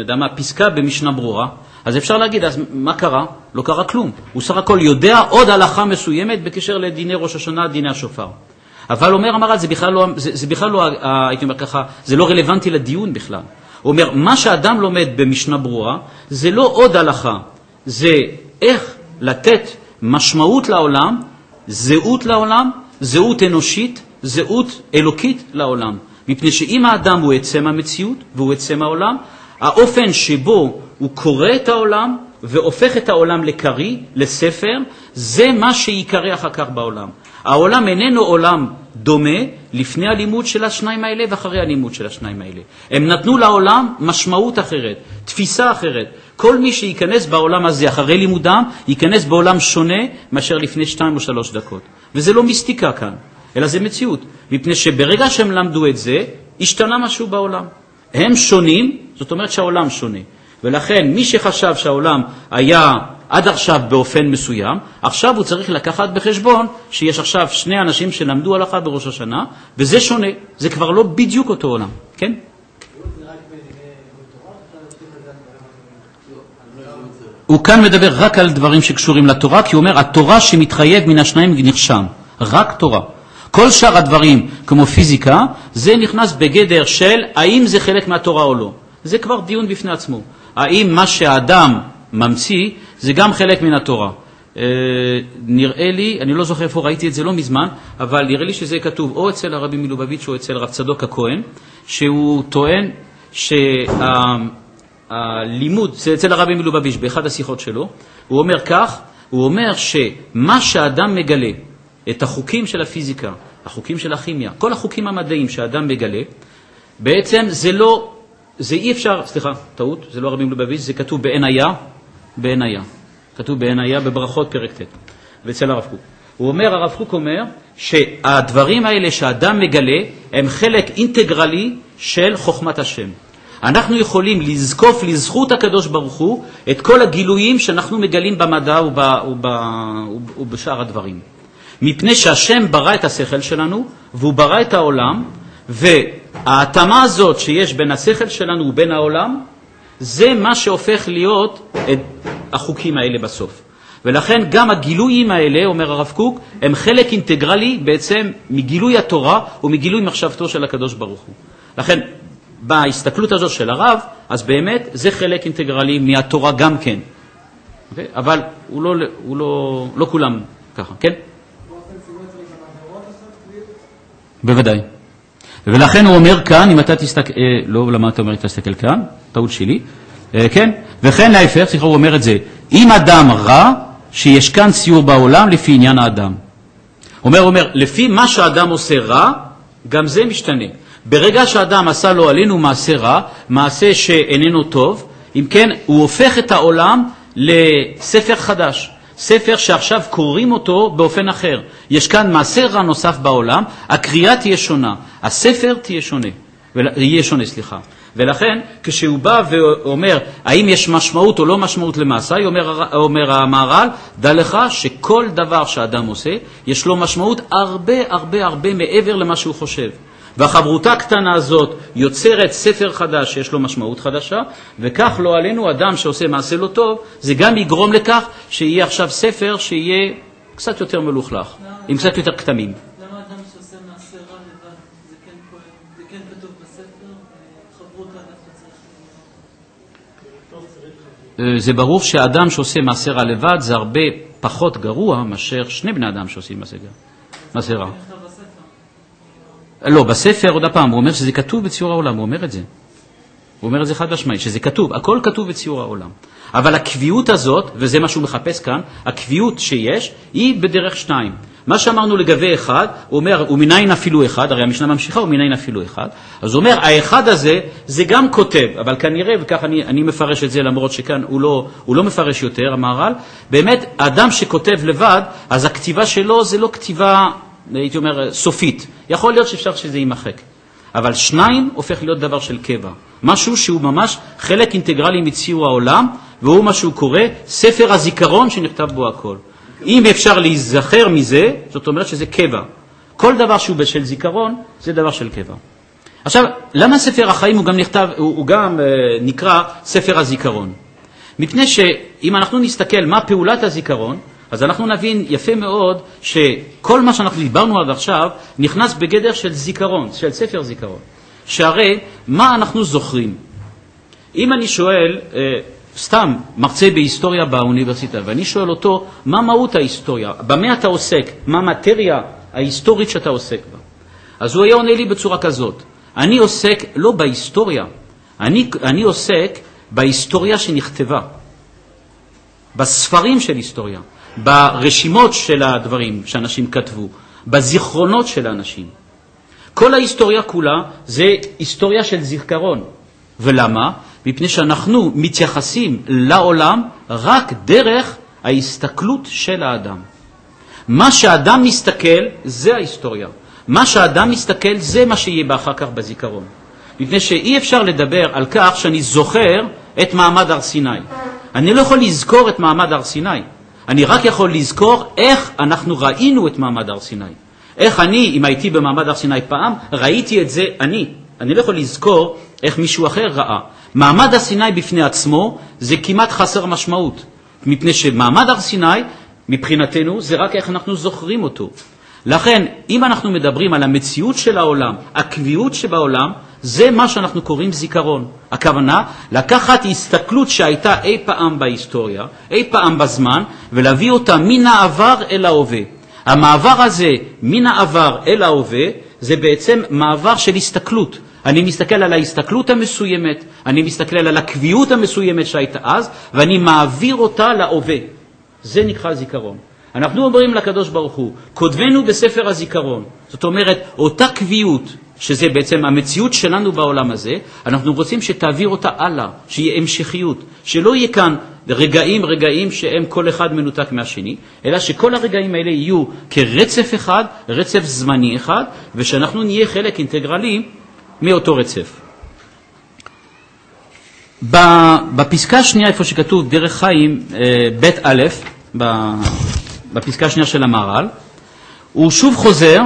פסקה במשנה ברורה, אז אפשר להגיד, אז מה קרה? לא קרה כלום. הוא סך הכל יודע עוד הלכה מסוימת בקשר לדיני ראש השנה, דיני השופר. אבל אומר המהר"ל, זה בכלל לא, הייתי אומר ככה, זה לא רלוונטי לדיון בכלל. הוא אומר, מה שאדם לומד במשנה ברורה, זה לא עוד הלכה, זה איך לתת משמעות לעולם, זהות לעולם, זהות אנושית, זהות אלוקית לעולם. מפני שאם האדם הוא עצם המציאות והוא עצם העולם, האופן שבו הוא קורא את העולם והופך את העולם לקרי, לספר, זה מה שיקרה אחר כך בעולם. העולם איננו עולם דומה לפני הלימוד של השניים האלה ואחרי הלימוד של השניים האלה. הם נתנו לעולם משמעות אחרת, תפיסה אחרת. כל מי שייכנס בעולם הזה אחרי לימודם, ייכנס בעולם שונה מאשר לפני 2 או 3 דקות. וזה לא מיסטיקה כאן, אלא זה מציאות. מפני שברגע שהם למדו את זה, השתנה משהו בעולם. הם שונים, זאת אומרת שהעולם שונה. ולכן מי שחשב שהעולם היה עד עכשיו באופן מסוים, עכשיו הוא צריך לקחת בחשבון שיש עכשיו 2 אנשים שלמדו הלכה בראש השנה, וזה שונה, זה כבר לא בדיוק אותו עולם, כן? הוא כאן מדבר רק על דברים שקשורים לתורה, כי הוא אומר, התורה שמתחייב מן השניים נרשם, רק תורה. כל שאר הדברים, כמו פיזיקה, זה נכנס בגדר של האם זה חלק מהתורה או לא. זה כבר דיון בפני עצמו. האם מה שהאדם ממציא זה גם חלק מן התורה. נראה לי, אני לא זוכר איפה ראיתי את זה לא מזמן, אבל נראה לי שזה כתוב או אצל הרבי מלובביץ' או אצל רב צדוק הכהן, שהוא טוען שהלימוד, זה אצל הרבי מלובביץ' באחד השיחות שלו, הוא אומר כך, הוא אומר שמה שהאדם מגלה, את החוקים של הפיזיקה, החוקים של הכימיה, כל החוקים המדעיים שהאדם מגלה, בעצם זה לא, זה אי אפשר, סליחה, טעות, זה לא הרבי מלובביץ', זה כתוב בעין היה, כתוב בעין היה בברכות פרק ט' ואצל הרב קוק. הוא אומר, הרב קוק אומר, שהדברים האלה שהאדם מגלה, הם חלק אינטגרלי של חוכמת השם. אנחנו יכולים לזקוף לזכות הקדוש ברוך הוא את כל הגילויים שאנחנו מגלים במדע ובשאר הדברים. מפני שהשם ברא את השכל שלנו, והוא ברא את העולם, וההתאמה הזאת שיש בין השכל שלנו ובין העולם, זה מה שהופך להיות את החוקים האלה בסוף. ולכן גם הגילויים האלה, אומר הרב קוק, הם חלק אינטגרלי בעצם מגילוי התורה ומגילוי מחשבתו של הקדוש ברוך הוא. לכן, בהסתכלות הזאת של הרב, אז באמת זה חלק אינטגרלי מהתורה גם כן. אבל הוא לא כולם ככה, כן? בוודאי. ולכן הוא אומר כאן, אם אתה תסתכל, לא, למה אתה אומר תסתכל כאן? טעות שלי. כן? וכן להפך, סליחה, הוא אומר את זה, אם אדם רע, שיש כאן ציור בעולם לפי עניין האדם. אומר, לפי מה שהאדם עושה רע, גם זה משתנה. ברגע שהאדם עשה לו עלינו מעשה רע, מעשה שאיננו טוב, אם כן, הוא הופך את העולם לספר חדש. ספר שעכשיו קוראים אותו באופן אחר. יש כאן מעשה רע נוסף בעולם, הקריאה תהיה שונה, הספר יהיה שונה, סליחה. ולכן, כשהוא בא ואומר, האם יש משמעות או לא משמעות למעשה, אומר המהר"ל, דע לך שכל דבר שאדם עושה, יש לו משמעות הרבה מעבר למה שהוא חושב. והחברותה הקטנה הזאת יוצרת ספר חדש שיש לו משמעות חדשה, וכך לא עלינו אדם שעושה מעשה לא טוב, זה גם יגרום לכך שיהיה עכשיו ספר שיהיה קצת יותר מלוכלך, עם קצת יותר כתמים. למה אדם שעושה מעשה רע לבד, זה כן כתוב בספר, חברותה דווקא צריך... זה ברור שהאדם שעושה מעשה רע לבד זה הרבה פחות גרוע מאשר 2 בני אדם שעושים מעשה רע. לא, בספר עוד הפעם, הוא אומר שזה כתוב בציור העולם, הוא אומר את זה. הוא אומר את זה חד משמעית, שזה כתוב, הכל כתוב בציור העולם. אבל הקביעות הזאת, וזה מה שהוא מחפש כאן, הקביעות שיש, היא בדרך 2. מה שאמרנו לגבי אחד, הוא אומר, ומניין אפילו אחד, הרי המשנה ממשיכה, ומניין אפילו אחד. אז הוא אומר, האחד הזה, זה גם כותב, אבל כנראה, וכך אני מפרש את זה, למרות שכאן הוא לא מפרש יותר, המהר"ל, באמת, האדם שכותב לבד, אז הכתיבה שלו זה לא כתיבה, הייתי אומר, סופית. יכול להיות שאפשר שזה יימחק. אבל 2 הופך להיות דבר של קבע. משהו שהוא ממש חלק אינטגרלי מציור העולם, והוא מה שהוא קורא ספר הזיכרון שנכתב בו הכל. אם אפשר להיזכר מזה, זאת אומרת שזה קבע. כל דבר שהוא בשל זיכרון, זה דבר של קבע. עכשיו, למה ספר החיים הוא גם נקרא ספר הזיכרון? מפני שאם אנחנו נסתכל מה פעולת הזיכרון, אז אנחנו נבין יפה מאוד שכל מה שאנחנו דיברנו עד עכשיו נכנס בגדר של זיכרון, של ספר זיכרון. שהרי מה אנחנו זוכרים? אם אני שואל, סתם מרצה בהיסטוריה באוניברסיטה, ואני שואל אותו, מה מהות ההיסטוריה? במה אתה עוסק? מה מטריה ההיסטורית שאתה עוסק בה. אז הוא היה עונה לי בצורה כזאת, אני עוסק לא בהיסטוריה, אני עוסק בהיסטוריה שנכתבה, בספרים של היסטוריה, ברשימות של הדברים שאנשים כתבו, בזיכרונות של האנשים. כל ההיסטוריה כולה זה היסטוריה של זיכרון. ולמה? מפני שאנחנו מתייחסים לעולם רק דרך ההסתכלות של האדם. מה שהאדם מסתכל זה ההיסטוריה. מה שהאדם מסתכל זה מה שיהיה באחר כך בזיכרון. מפני שאי אפשר לדבר על כך שאני זוכר את מעמד הר סיני. אני לא יכול לזכור את מעמד הר סיני. אני רק יכול לזכור איך אנחנו ראינו את מעמד הר סיני. איך אני, אם הייתי במעמד הר סיני פעם, ראיתי את זה אני. אני לא יכול לזכור איך מישהו אחר ראה. מעמד הר סיני בפני עצמו זה כמעט חסר משמעות. מפני שמעמד הר סיני מבחינתנו זה רק איך אנחנו זוכרים אותו. לכן, אם אנחנו מדברים על המציאות של העולם, הקביעות שבעולם, זה מה שאנחנו קוראים זיכרון. הכוונה, לקחת הסתכלות שהייתה אי פעם בהיסטוריה, אי פעם בזמן, ולהביא אותה מן העבר אל ההווה. המעבר הזה מן העבר אל ההווה, זה בעצם מעבר של הסתכלות. אני מסתכל על ההסתכלות המסוימת, אני מסתכל על הקביעות המסוימת שהייתה אז, ואני מעביר אותה להווה. זה נקרא זיכרון. אנחנו אומרים לקדוש ברוך הוא, כותבנו בספר הזיכרון. זאת אומרת, אותה קביעות, שזה בעצם המציאות שלנו בעולם הזה, אנחנו רוצים שתעביר אותה הלאה, שיהיה המשכיות, שלא יהיה כאן רגעים שהם כל אחד מנותק מהשני, אלא שכל הרגעים האלה יהיו כרצף אחד, רצף זמני אחד, ושאנחנו נהיה חלק אינטגרלי מאותו רצף. בפסקה השנייה, איפה שכתוב דרך חיים, בית א', בפסקה השנייה של המהר"ל, הוא שוב חוזר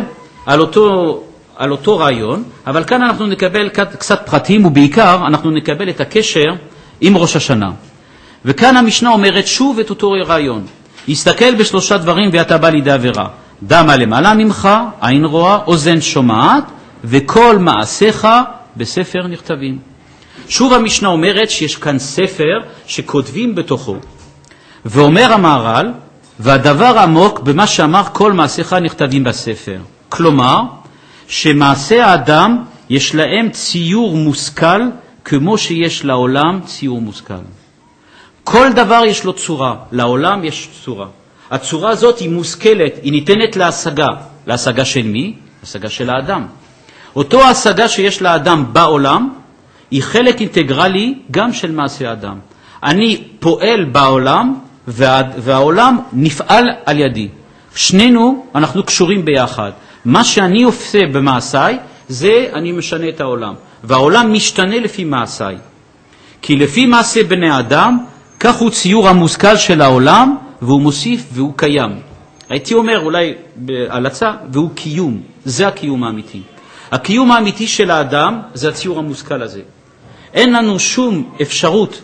על אותו רעיון, אבל כאן אנחנו נקבל קצת פרטים, ובעיקר אנחנו נקבל את הקשר עם ראש השנה. וכאן המשנה אומרת שוב את אותו רעיון. הסתכל בשלושה דברים ואתה בא לידי עבירה. דמה למעלה ממך, עין רואה, אוזן שומעת, וכל מעשיך בספר נכתבים. שוב המשנה אומרת שיש כאן ספר שכותבים בתוכו. ואומר המהר"ל, והדבר עמוק במה שאמר כל מעשיך נכתבים בספר. כלומר, שמעשה האדם יש להם ציור מושכל כמו שיש לעולם ציור מושכל. כל דבר יש לו צורה, לעולם יש צורה. הצורה הזאת היא מושכלת, היא ניתנת להשגה. להשגה של מי? להשגה של האדם. אותו ההשגה שיש לאדם בעולם היא חלק אינטגרלי גם של מעשה האדם. אני פועל בעולם והעולם נפעל על ידי. שנינו אנחנו קשורים ביחד. מה שאני עושה במעשיי זה אני משנה את העולם. והעולם משתנה לפי מעשיי. כי לפי מעשה בני אדם, כך הוא ציור המושכל של העולם, והוא מוסיף והוא קיים. הייתי אומר אולי בהלצה, והוא קיום. זה הקיום האמיתי. הקיום האמיתי של האדם זה הציור המושכל הזה. אין לנו שום אפשרות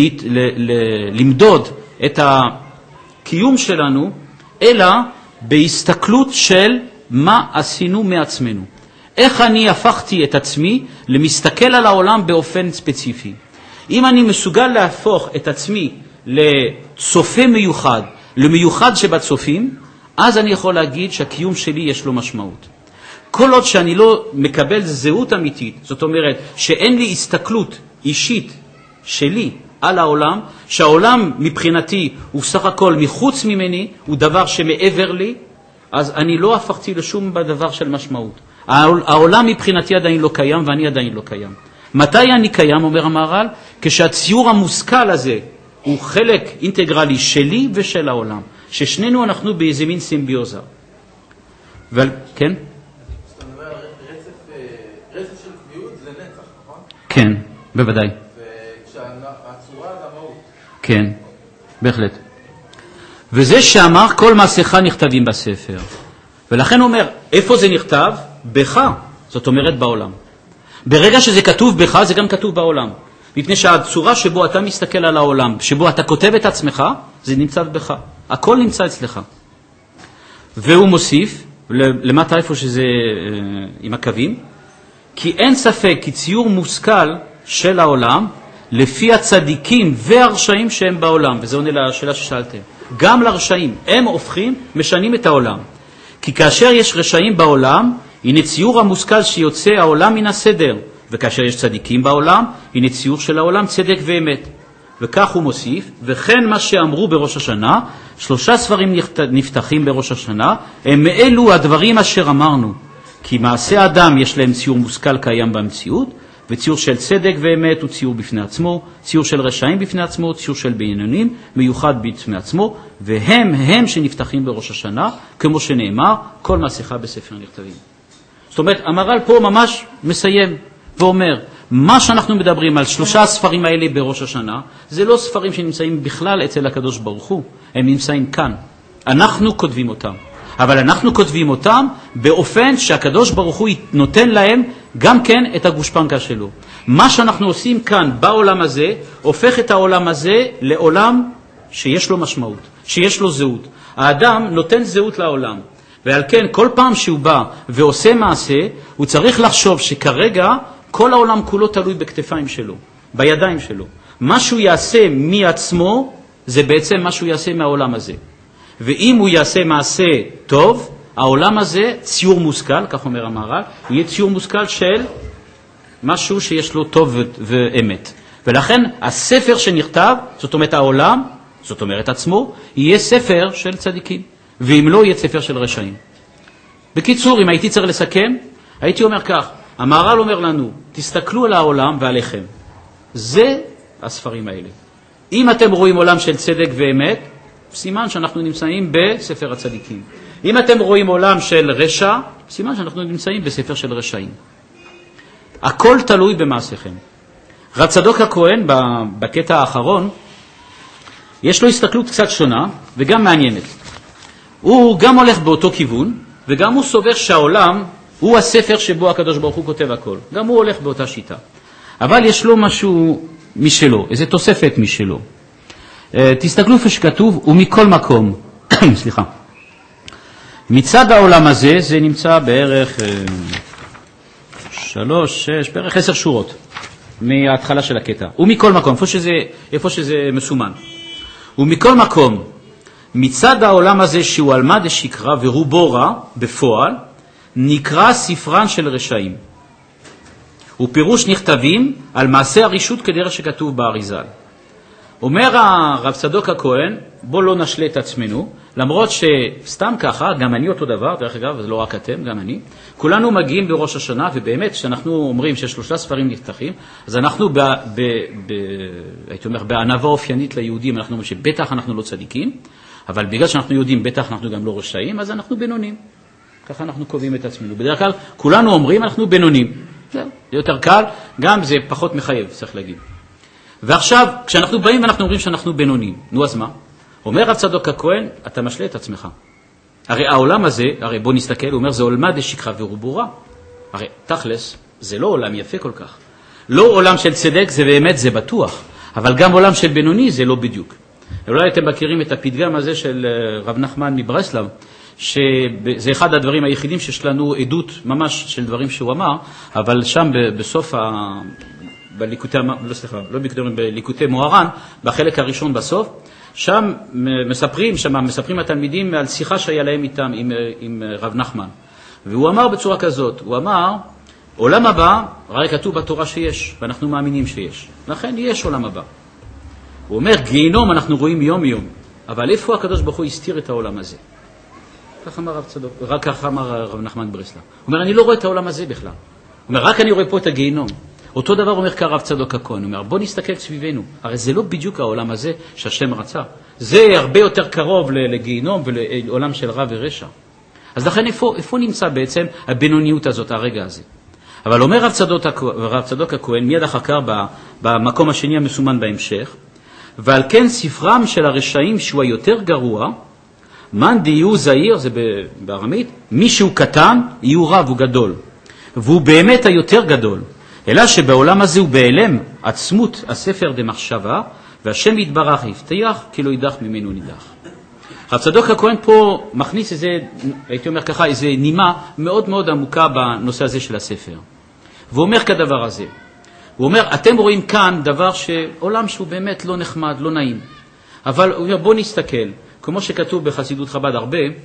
למדוד את הקיום שלנו, אלא בהסתכלות של מה עשינו מעצמנו. איך אני הפכתי את עצמי למסתכל על העולם באופן ספציפי. אם אני מסוגל להפוך את עצמי לצופה מיוחד, למיוחד שבצופים, אז אני יכול להגיד שהקיום שלי יש לו משמעות. כל עוד שאני לא מקבל זהות אמיתית, זאת אומרת שאין לי הסתכלות אישית שלי על העולם, שהעולם מבחינתי הוא סך הכל מחוץ ממני, הוא דבר שמעבר לי, אז אני לא הפכתי לשום דבר של משמעות. העולם מבחינתי עדיין לא קיים ואני עדיין לא קיים. מתי אני קיים, אומר המהר"ל? כשהציור המושכל הזה הוא חלק אינטגרלי שלי ושל העולם, ששנינו אנחנו באיזה מין סימביוזה. כן? זאת אומרת, רצף של קביעות זה נצח, נכון? כן, בוודאי. והצורה זה המהות. כן, בהחלט. וזה שאמר כל מעשיך נכתבים בספר. ולכן הוא אומר, איפה זה נכתב? בך, זאת אומרת בעולם. ברגע שזה כתוב בך, זה גם כתוב בעולם. מפני שהצורה שבו אתה מסתכל על העולם, שבו אתה כותב את עצמך, זה נמצא בך. הכל נמצא אצלך. והוא מוסיף, למטה איפה שזה עם הקווים, כי אין ספק כי ציור מושכל של העולם, לפי הצדיקים והרשעים שהם בעולם, וזה עונה לשאלה ששאלתם. גם לרשעים, הם הופכים, משנים את העולם. כי כאשר יש רשעים בעולם, הנה ציור המושכל שיוצא העולם מן הסדר, וכאשר יש צדיקים בעולם, הנה ציור של העולם צדק ואמת. וכך הוא מוסיף, וכן מה שאמרו בראש השנה, 3 ספרים נפתחים בראש השנה, הם מאלו הדברים אשר אמרנו, כי מעשה אדם יש להם ציור מושכל קיים במציאות, וציור של צדק ואמת הוא ציור בפני עצמו, ציור של רשעים בפני עצמו, ציור של בינונים מיוחד בפני עצמו, והם שנפתחים בראש השנה, כמו שנאמר, כל מעשיך בספר נכתבים. זאת אומרת, המהר"ל פה ממש מסיים ואומר, מה שאנחנו מדברים על 3 הספרים האלה בראש השנה, זה לא ספרים שנמצאים בכלל אצל הקדוש ברוך הוא, הם נמצאים כאן. אנחנו כותבים אותם. אבל אנחנו כותבים אותם באופן שהקדוש ברוך הוא נותן להם גם כן את הגושפנקה שלו. מה שאנחנו עושים כאן בעולם הזה, הופך את העולם הזה לעולם שיש לו משמעות, שיש לו זהות. האדם נותן זהות לעולם, ועל כן כל פעם שהוא בא ועושה מעשה, הוא צריך לחשוב שכרגע כל העולם כולו תלוי בכתפיים שלו, בידיים שלו. מה שהוא יעשה מעצמו, זה בעצם מה שהוא יעשה מהעולם הזה. ואם הוא יעשה מעשה טוב, העולם הזה, ציור מושכל, כך אומר המהר"ל, יהיה ציור מושכל של משהו שיש לו טוב ואמת. ולכן הספר שנכתב, זאת אומרת העולם, זאת אומרת עצמו, יהיה ספר של צדיקים, ואם לא, יהיה ספר של רשעים. בקיצור, אם הייתי צריך לסכם, הייתי אומר כך, המהר"ל אומר לנו, תסתכלו על העולם ועליכם. זה הספרים האלה. אם אתם רואים עולם של צדק ואמת, סימן שאנחנו נמצאים בספר הצדיקים. אם אתם רואים עולם של רשע, סימן שאנחנו נמצאים בספר של רשעים. הכל תלוי במעשיכם. רב צדוק הכהן, בקטע האחרון, יש לו הסתכלות קצת שונה וגם מעניינת. הוא גם הולך באותו כיוון, וגם הוא סובר שהעולם הוא הספר שבו הקדוש ברוך הוא כותב הכל. גם הוא הולך באותה שיטה. אבל יש לו משהו משלו, איזו תוספת משלו. תסתכלו איפה שכתוב, ומכל מקום, סליחה, מצד העולם הזה, זה נמצא בערך 3, 6, בערך 10 שורות מההתחלה של הקטע. ומכל מקום, איפה שזה מסומן. ומכל מקום, מצד העולם הזה שהוא על מה דשקרא ורובו רע בפועל, נקרא ספרן של רשעים. ופירוש נכתבים על מעשה הרישות כדרך שכתוב באריזל. אומר הרב צדוק הכהן, בוא לא נשלה את עצמנו, למרות שסתם ככה, גם אני אותו דבר, דרך אגב, זה לא רק אתם, גם אני, כולנו מגיעים בראש השנה, ובאמת, כשאנחנו אומרים ש3 ספרים נפתחים, אז אנחנו, הייתי אומר, בענווה אופיינית ליהודים, אנחנו אומרים שבטח אנחנו לא צדיקים, אבל בגלל שאנחנו יהודים, בטח אנחנו גם לא רשעים, אז אנחנו בינונים. ככה אנחנו קובעים את עצמנו. בדרך כלל, כולנו אומרים, אנחנו בינונים. זה יותר קל, גם זה פחות מחייב, צריך להגיד. ועכשיו, כשאנחנו באים ואנחנו אומרים שאנחנו בינונים, נו אז מה? אומר רב צדוק הכהן, אתה משלה את עצמך. הרי העולם הזה, הרי בוא נסתכל, הוא אומר, זה עולמה דשקרא ורובו רע. הרי תכלס, זה לא עולם יפה כל כך. לא עולם של צדק, זה באמת, זה בטוח. אבל גם עולם של בינוני, זה לא בדיוק. אולי אתם מכירים את הפתגם הזה של רב נחמן מברסלב, שזה אחד הדברים היחידים שיש לנו עדות ממש של דברים שהוא אמר, אבל שם בסוף בליקוטי מוהר"ן, בחלק הראשון בסוף, שם מספרים התלמידים על שיחה שהיה להם איתם עם רב נחמן. והוא אמר בצורה כזאת, הוא אמר, עולם הבא, הרי כתוב בתורה שיש, ואנחנו מאמינים שיש. לכן יש עולם הבא. הוא אומר, גיהינום אנחנו רואים יום יום, אבל איפה הקדוש ברוך הוא הסתיר את העולם הזה? כך אמר רב צדוק, רק כך אמר רב נחמן ברסלב. הוא אומר, אני לא רואה את העולם הזה בכלל. הוא אומר, רק אני רואה פה את הגיהינום. אותו דבר אומר כרב צדוק הכהן, הוא אומר, בוא נסתכל סביבנו. הרי זה לא בדיוק העולם הזה שהשם רצה. זה הרבה יותר קרוב לגיהינום ולעולם של רע ורשע. אז לכן איפה נמצא בעצם הבינוניות הזאת, הרגע הזה? אבל אומר רב צדוק הכהן, מיד אחר כך במקום השני המסומן בהמשך, ועל כן ספרם של הרשעים שהוא היותר גרוע, מן דיהו זהיר, זה בארמית, מי שהוא קטן, יהיו רב וגדול. והוא באמת היותר גדול. אלא שבעולם הזה הוא בהיעלם עצמות הספר דמחשבה, והשם יתברך יפתח, כי לא יידח ממנו נידח. רב צדוק הכהן פה מכניס איזה, הייתי אומר ככה, איזה נימה מאוד מאוד עמוקה בנושא הזה של הספר. והוא אומר כדבר הזה. הוא אומר, אתם רואים כאן דבר שעולם שהוא באמת לא נחמד, לא נעים. אבל הוא אומר, בוא נסתכל, כמו שכתוב בחסידות חב"ד הרבה,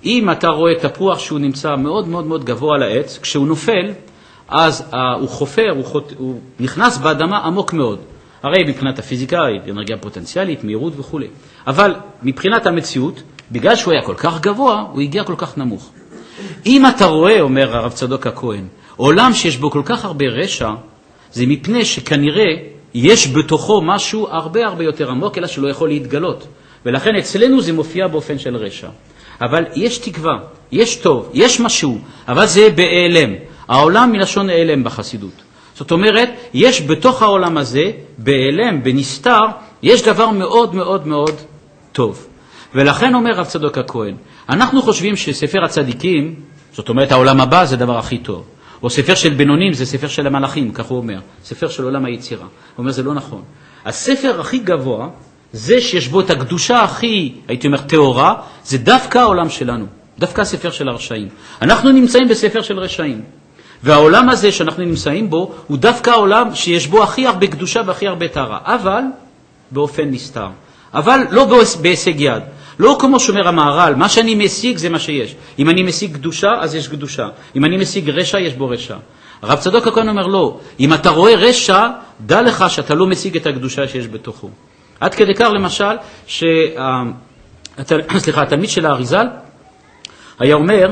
אם אתה רואה תפוח שהוא נמצא מאוד מאוד מאוד גבוה על העץ, כשהוא נופל, אז הוא חופר, הוא נכנס באדמה עמוק מאוד. הרי מבחינת הפיזיקה, אנרגיה פוטנציאלית, מהירות וכו'. אבל מבחינת המציאות, בגלל שהוא היה כל כך גבוה, הוא הגיע כל כך נמוך. אם אתה רואה, אומר הרב צדוק הכהן, עולם שיש בו כל כך הרבה רשע, זה מפני שכנראה יש בתוכו משהו הרבה הרבה יותר עמוק, אלא שלא יכול להתגלות. ולכן אצלנו זה מופיע באופן של רשע. אבל יש תקווה, יש טוב, יש משהו, אבל זה בהיעלם. העולם מלשון העלם בחסידות. זאת אומרת, יש בתוך העולם הזה, בהיעלם, בנסתר, יש דבר מאוד מאוד מאוד טוב. ולכן אומר רב צדוק הכהן, אנחנו חושבים שספר הצדיקים, זאת אומרת העולם הבא זה דבר הכי טוב. או ספר של בינונים זה ספר של המלאכים, כך הוא אומר. ספר של עולם היצירה. הוא אומר, זה לא נכון. הספר הכי גבוה, זה שיש בו את הקדושה הכי, הייתי אומר, תאורה, זה דווקא העולם שלנו. דווקא הספר של הרשעים. אנחנו נמצאים בספר של רשעים. והעולם הזה שאנחנו נמצאים בו, הוא דווקא העולם שיש בו הכי הרבה קדושה והכי הרבה תארה. אבל באופן נסתר. אבל לא בהישג יד. לא כמו שאומר המהר"ל, מה שאני משיג זה מה שיש. אם אני משיג קדושה, אז יש קדושה. אם אני משיג רשע, יש בו רשע. הרב צדוק הכהן אומר לא, אם אתה רואה רשע, דע לך שאתה לא משיג את הקדושה שיש בתוכו. עד כדי כך למשל, התלמיד של האריזל היה אומר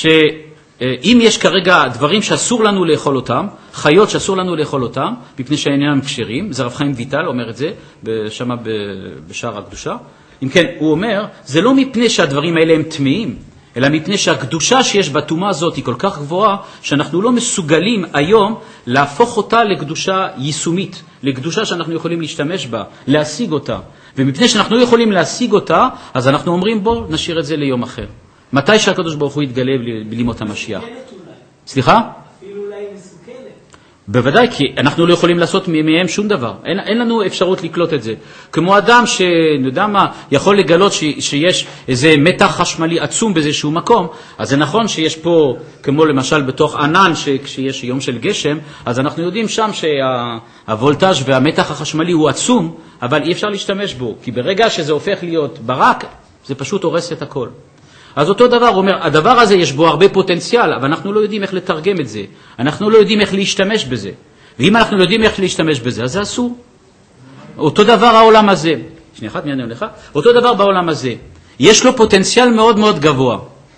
שאם יש כרגע דברים שאסור לנו לאכול אותם, חיות שאסור לנו לאכול אותם, מפני שאינם כשרים, זה רב חיים ויטל אומר את זה, שמה בשער הקדושה, אם כן, הוא אומר, זה לא מפני שהדברים האלה הם טמאים, אלא מפני שהקדושה שיש בתומה הזאת היא כל כך גבוהה, שאנחנו לא מסוגלים היום להפוך אותה לקדושה יישומית, לקדושה שאנחנו יכולים להשתמש בה, להשיג אותה. ומפני שאנחנו לא יכולים להשיג אותה, אז אנחנו אומרים בוא נשאיר את זה ליום אחר. מתי שהקדוש ברוך הוא יתגלה בלימות המשיח? סליחה? אפילו אולי מסוכנת. בוודאי, כי אנחנו לא יכולים לעשות מהם שום דבר. אין לנו אפשרות לקלוט את זה. כמו אדם שנדע מה, יכול לגלות שיש איזה מתח חשמלי עצום באיזשהו מקום, אז זה נכון שיש פה, כמו למשל בתוך ענן, כשיש יום של גשם, אז אנחנו יודעים שם שהוולטאז' והמתח החשמלי הוא עצום, אבל אי אפשר להשתמש בו, כי ברגע שזה הופך להיות ברק, זה פשוט הורס את הכל. אז אותו דבר, הוא אומר, הדבר הזה יש בו הרבה פוטנציאל, אבל אנחנו לא יודעים איך לתרגם את זה. אנחנו לא יודעים איך להשתמש בזה. ואם אנחנו לא יודעים איך להשתמש בזה, אז זה אסור. אותו דבר העולם הזה. שנייה אחת, מעניין לך. אותו דבר בעולם הזה. יש לו פוטנציאל מאוד מאוד גבוה.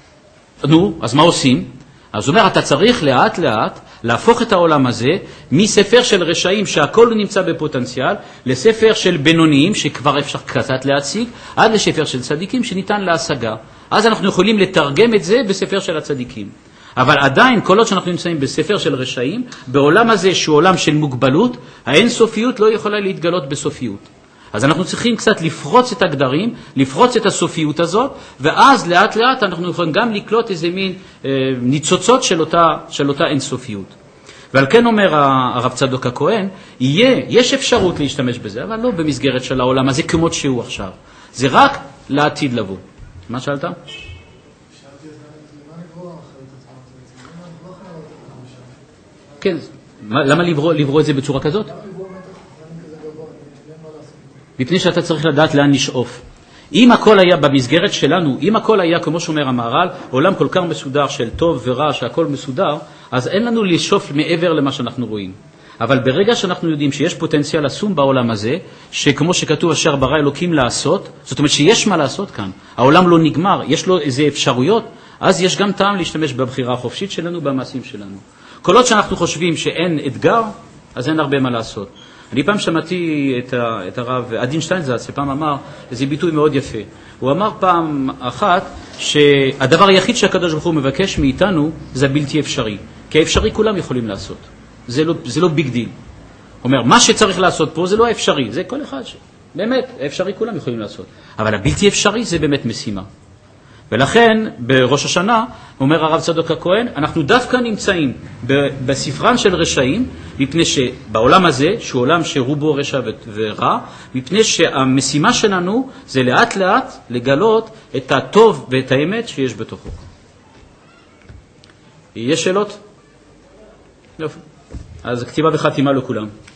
נו, אז מה עושים? אז הוא אומר, אתה צריך לאט לאט להפוך את העולם הזה מספר של רשעים שהכל נמצא בפוטנציאל, לספר של בינוניים שכבר אפשר קצת להציג, עד לשפר של צדיקים שניתן להשגה. אז אנחנו יכולים לתרגם את זה בספר של הצדיקים. אבל עדיין, כל עוד שאנחנו נמצאים בספר של רשעים, בעולם הזה שהוא עולם של מוגבלות, האינסופיות לא יכולה להתגלות בסופיות. אז אנחנו צריכים קצת לפרוץ את הגדרים, לפרוץ את הסופיות הזאת, ואז לאט לאט אנחנו יכולים גם לקלוט איזה מין ניצוצות של אותה אינסופיות. ועל כן אומר הרב צדוק הכהן, יש אפשרות להשתמש בזה, אבל לא במסגרת של העולם הזה כמות שהוא עכשיו. זה רק לעתיד לבוא. מה שאלת? שאלתי את זה, מה לגרוע אחרי את עצמם? לא חייב את כן, למה לברוא את זה בצורה כזאת? למה לגרוע מתח חכמים כזה גבוה? אין מה לעשות. מפני שאתה צריך לדעת לאן לשאוף. אם הכל היה במסגרת שלנו, אם הכל היה, כמו שאומר המהר"ל, עולם כל כך מסודר של טוב ורע, שהכל מסודר, אז אין לנו לשאוף מעבר למה שאנחנו רואים. אבל ברגע שאנחנו יודעים שיש פוטנציאל עצום בעולם הזה, שכמו שכתוב אשר ברא אלוקים לעשות, זאת אומרת שיש מה לעשות כאן, העולם לא נגמר, יש לו איזה אפשרויות, אז יש גם טעם להשתמש בבחירה החופשית שלנו, במעשים שלנו. כל עוד שאנחנו חושבים שאין אתגר, אז אין הרבה מה לעשות. אני פעם שמעתי את הרב עדין שטיינזלץ, שפעם אמר איזה ביטוי מאוד יפה. הוא אמר פעם אחת שהדבר היחיד שהקדוש ברוך הוא מבקש מאיתנו זה הבלתי אפשרי. כי האפשרי כולם יכולים לעשות. זה לא ביג דיל. הוא אומר, מה שצריך לעשות פה זה לא האפשרי, זה כל אחד באמת, האפשרי כולם יכולים לעשות. אבל הבלתי אפשרי זה באמת משימה. ולכן, בראש השנה, אומר הרב צדוק הכהן, אנחנו דווקא נמצאים בספרם של רשעים, מפני שבעולם הזה, שהוא עולם שרובו רשע ורע, מפני שהמשימה שלנו זה לאט לאט לגלות את הטוב ואת האמת שיש בתוכו. יש שאלות? יופי. אז כתיבה וחתימה לכולם.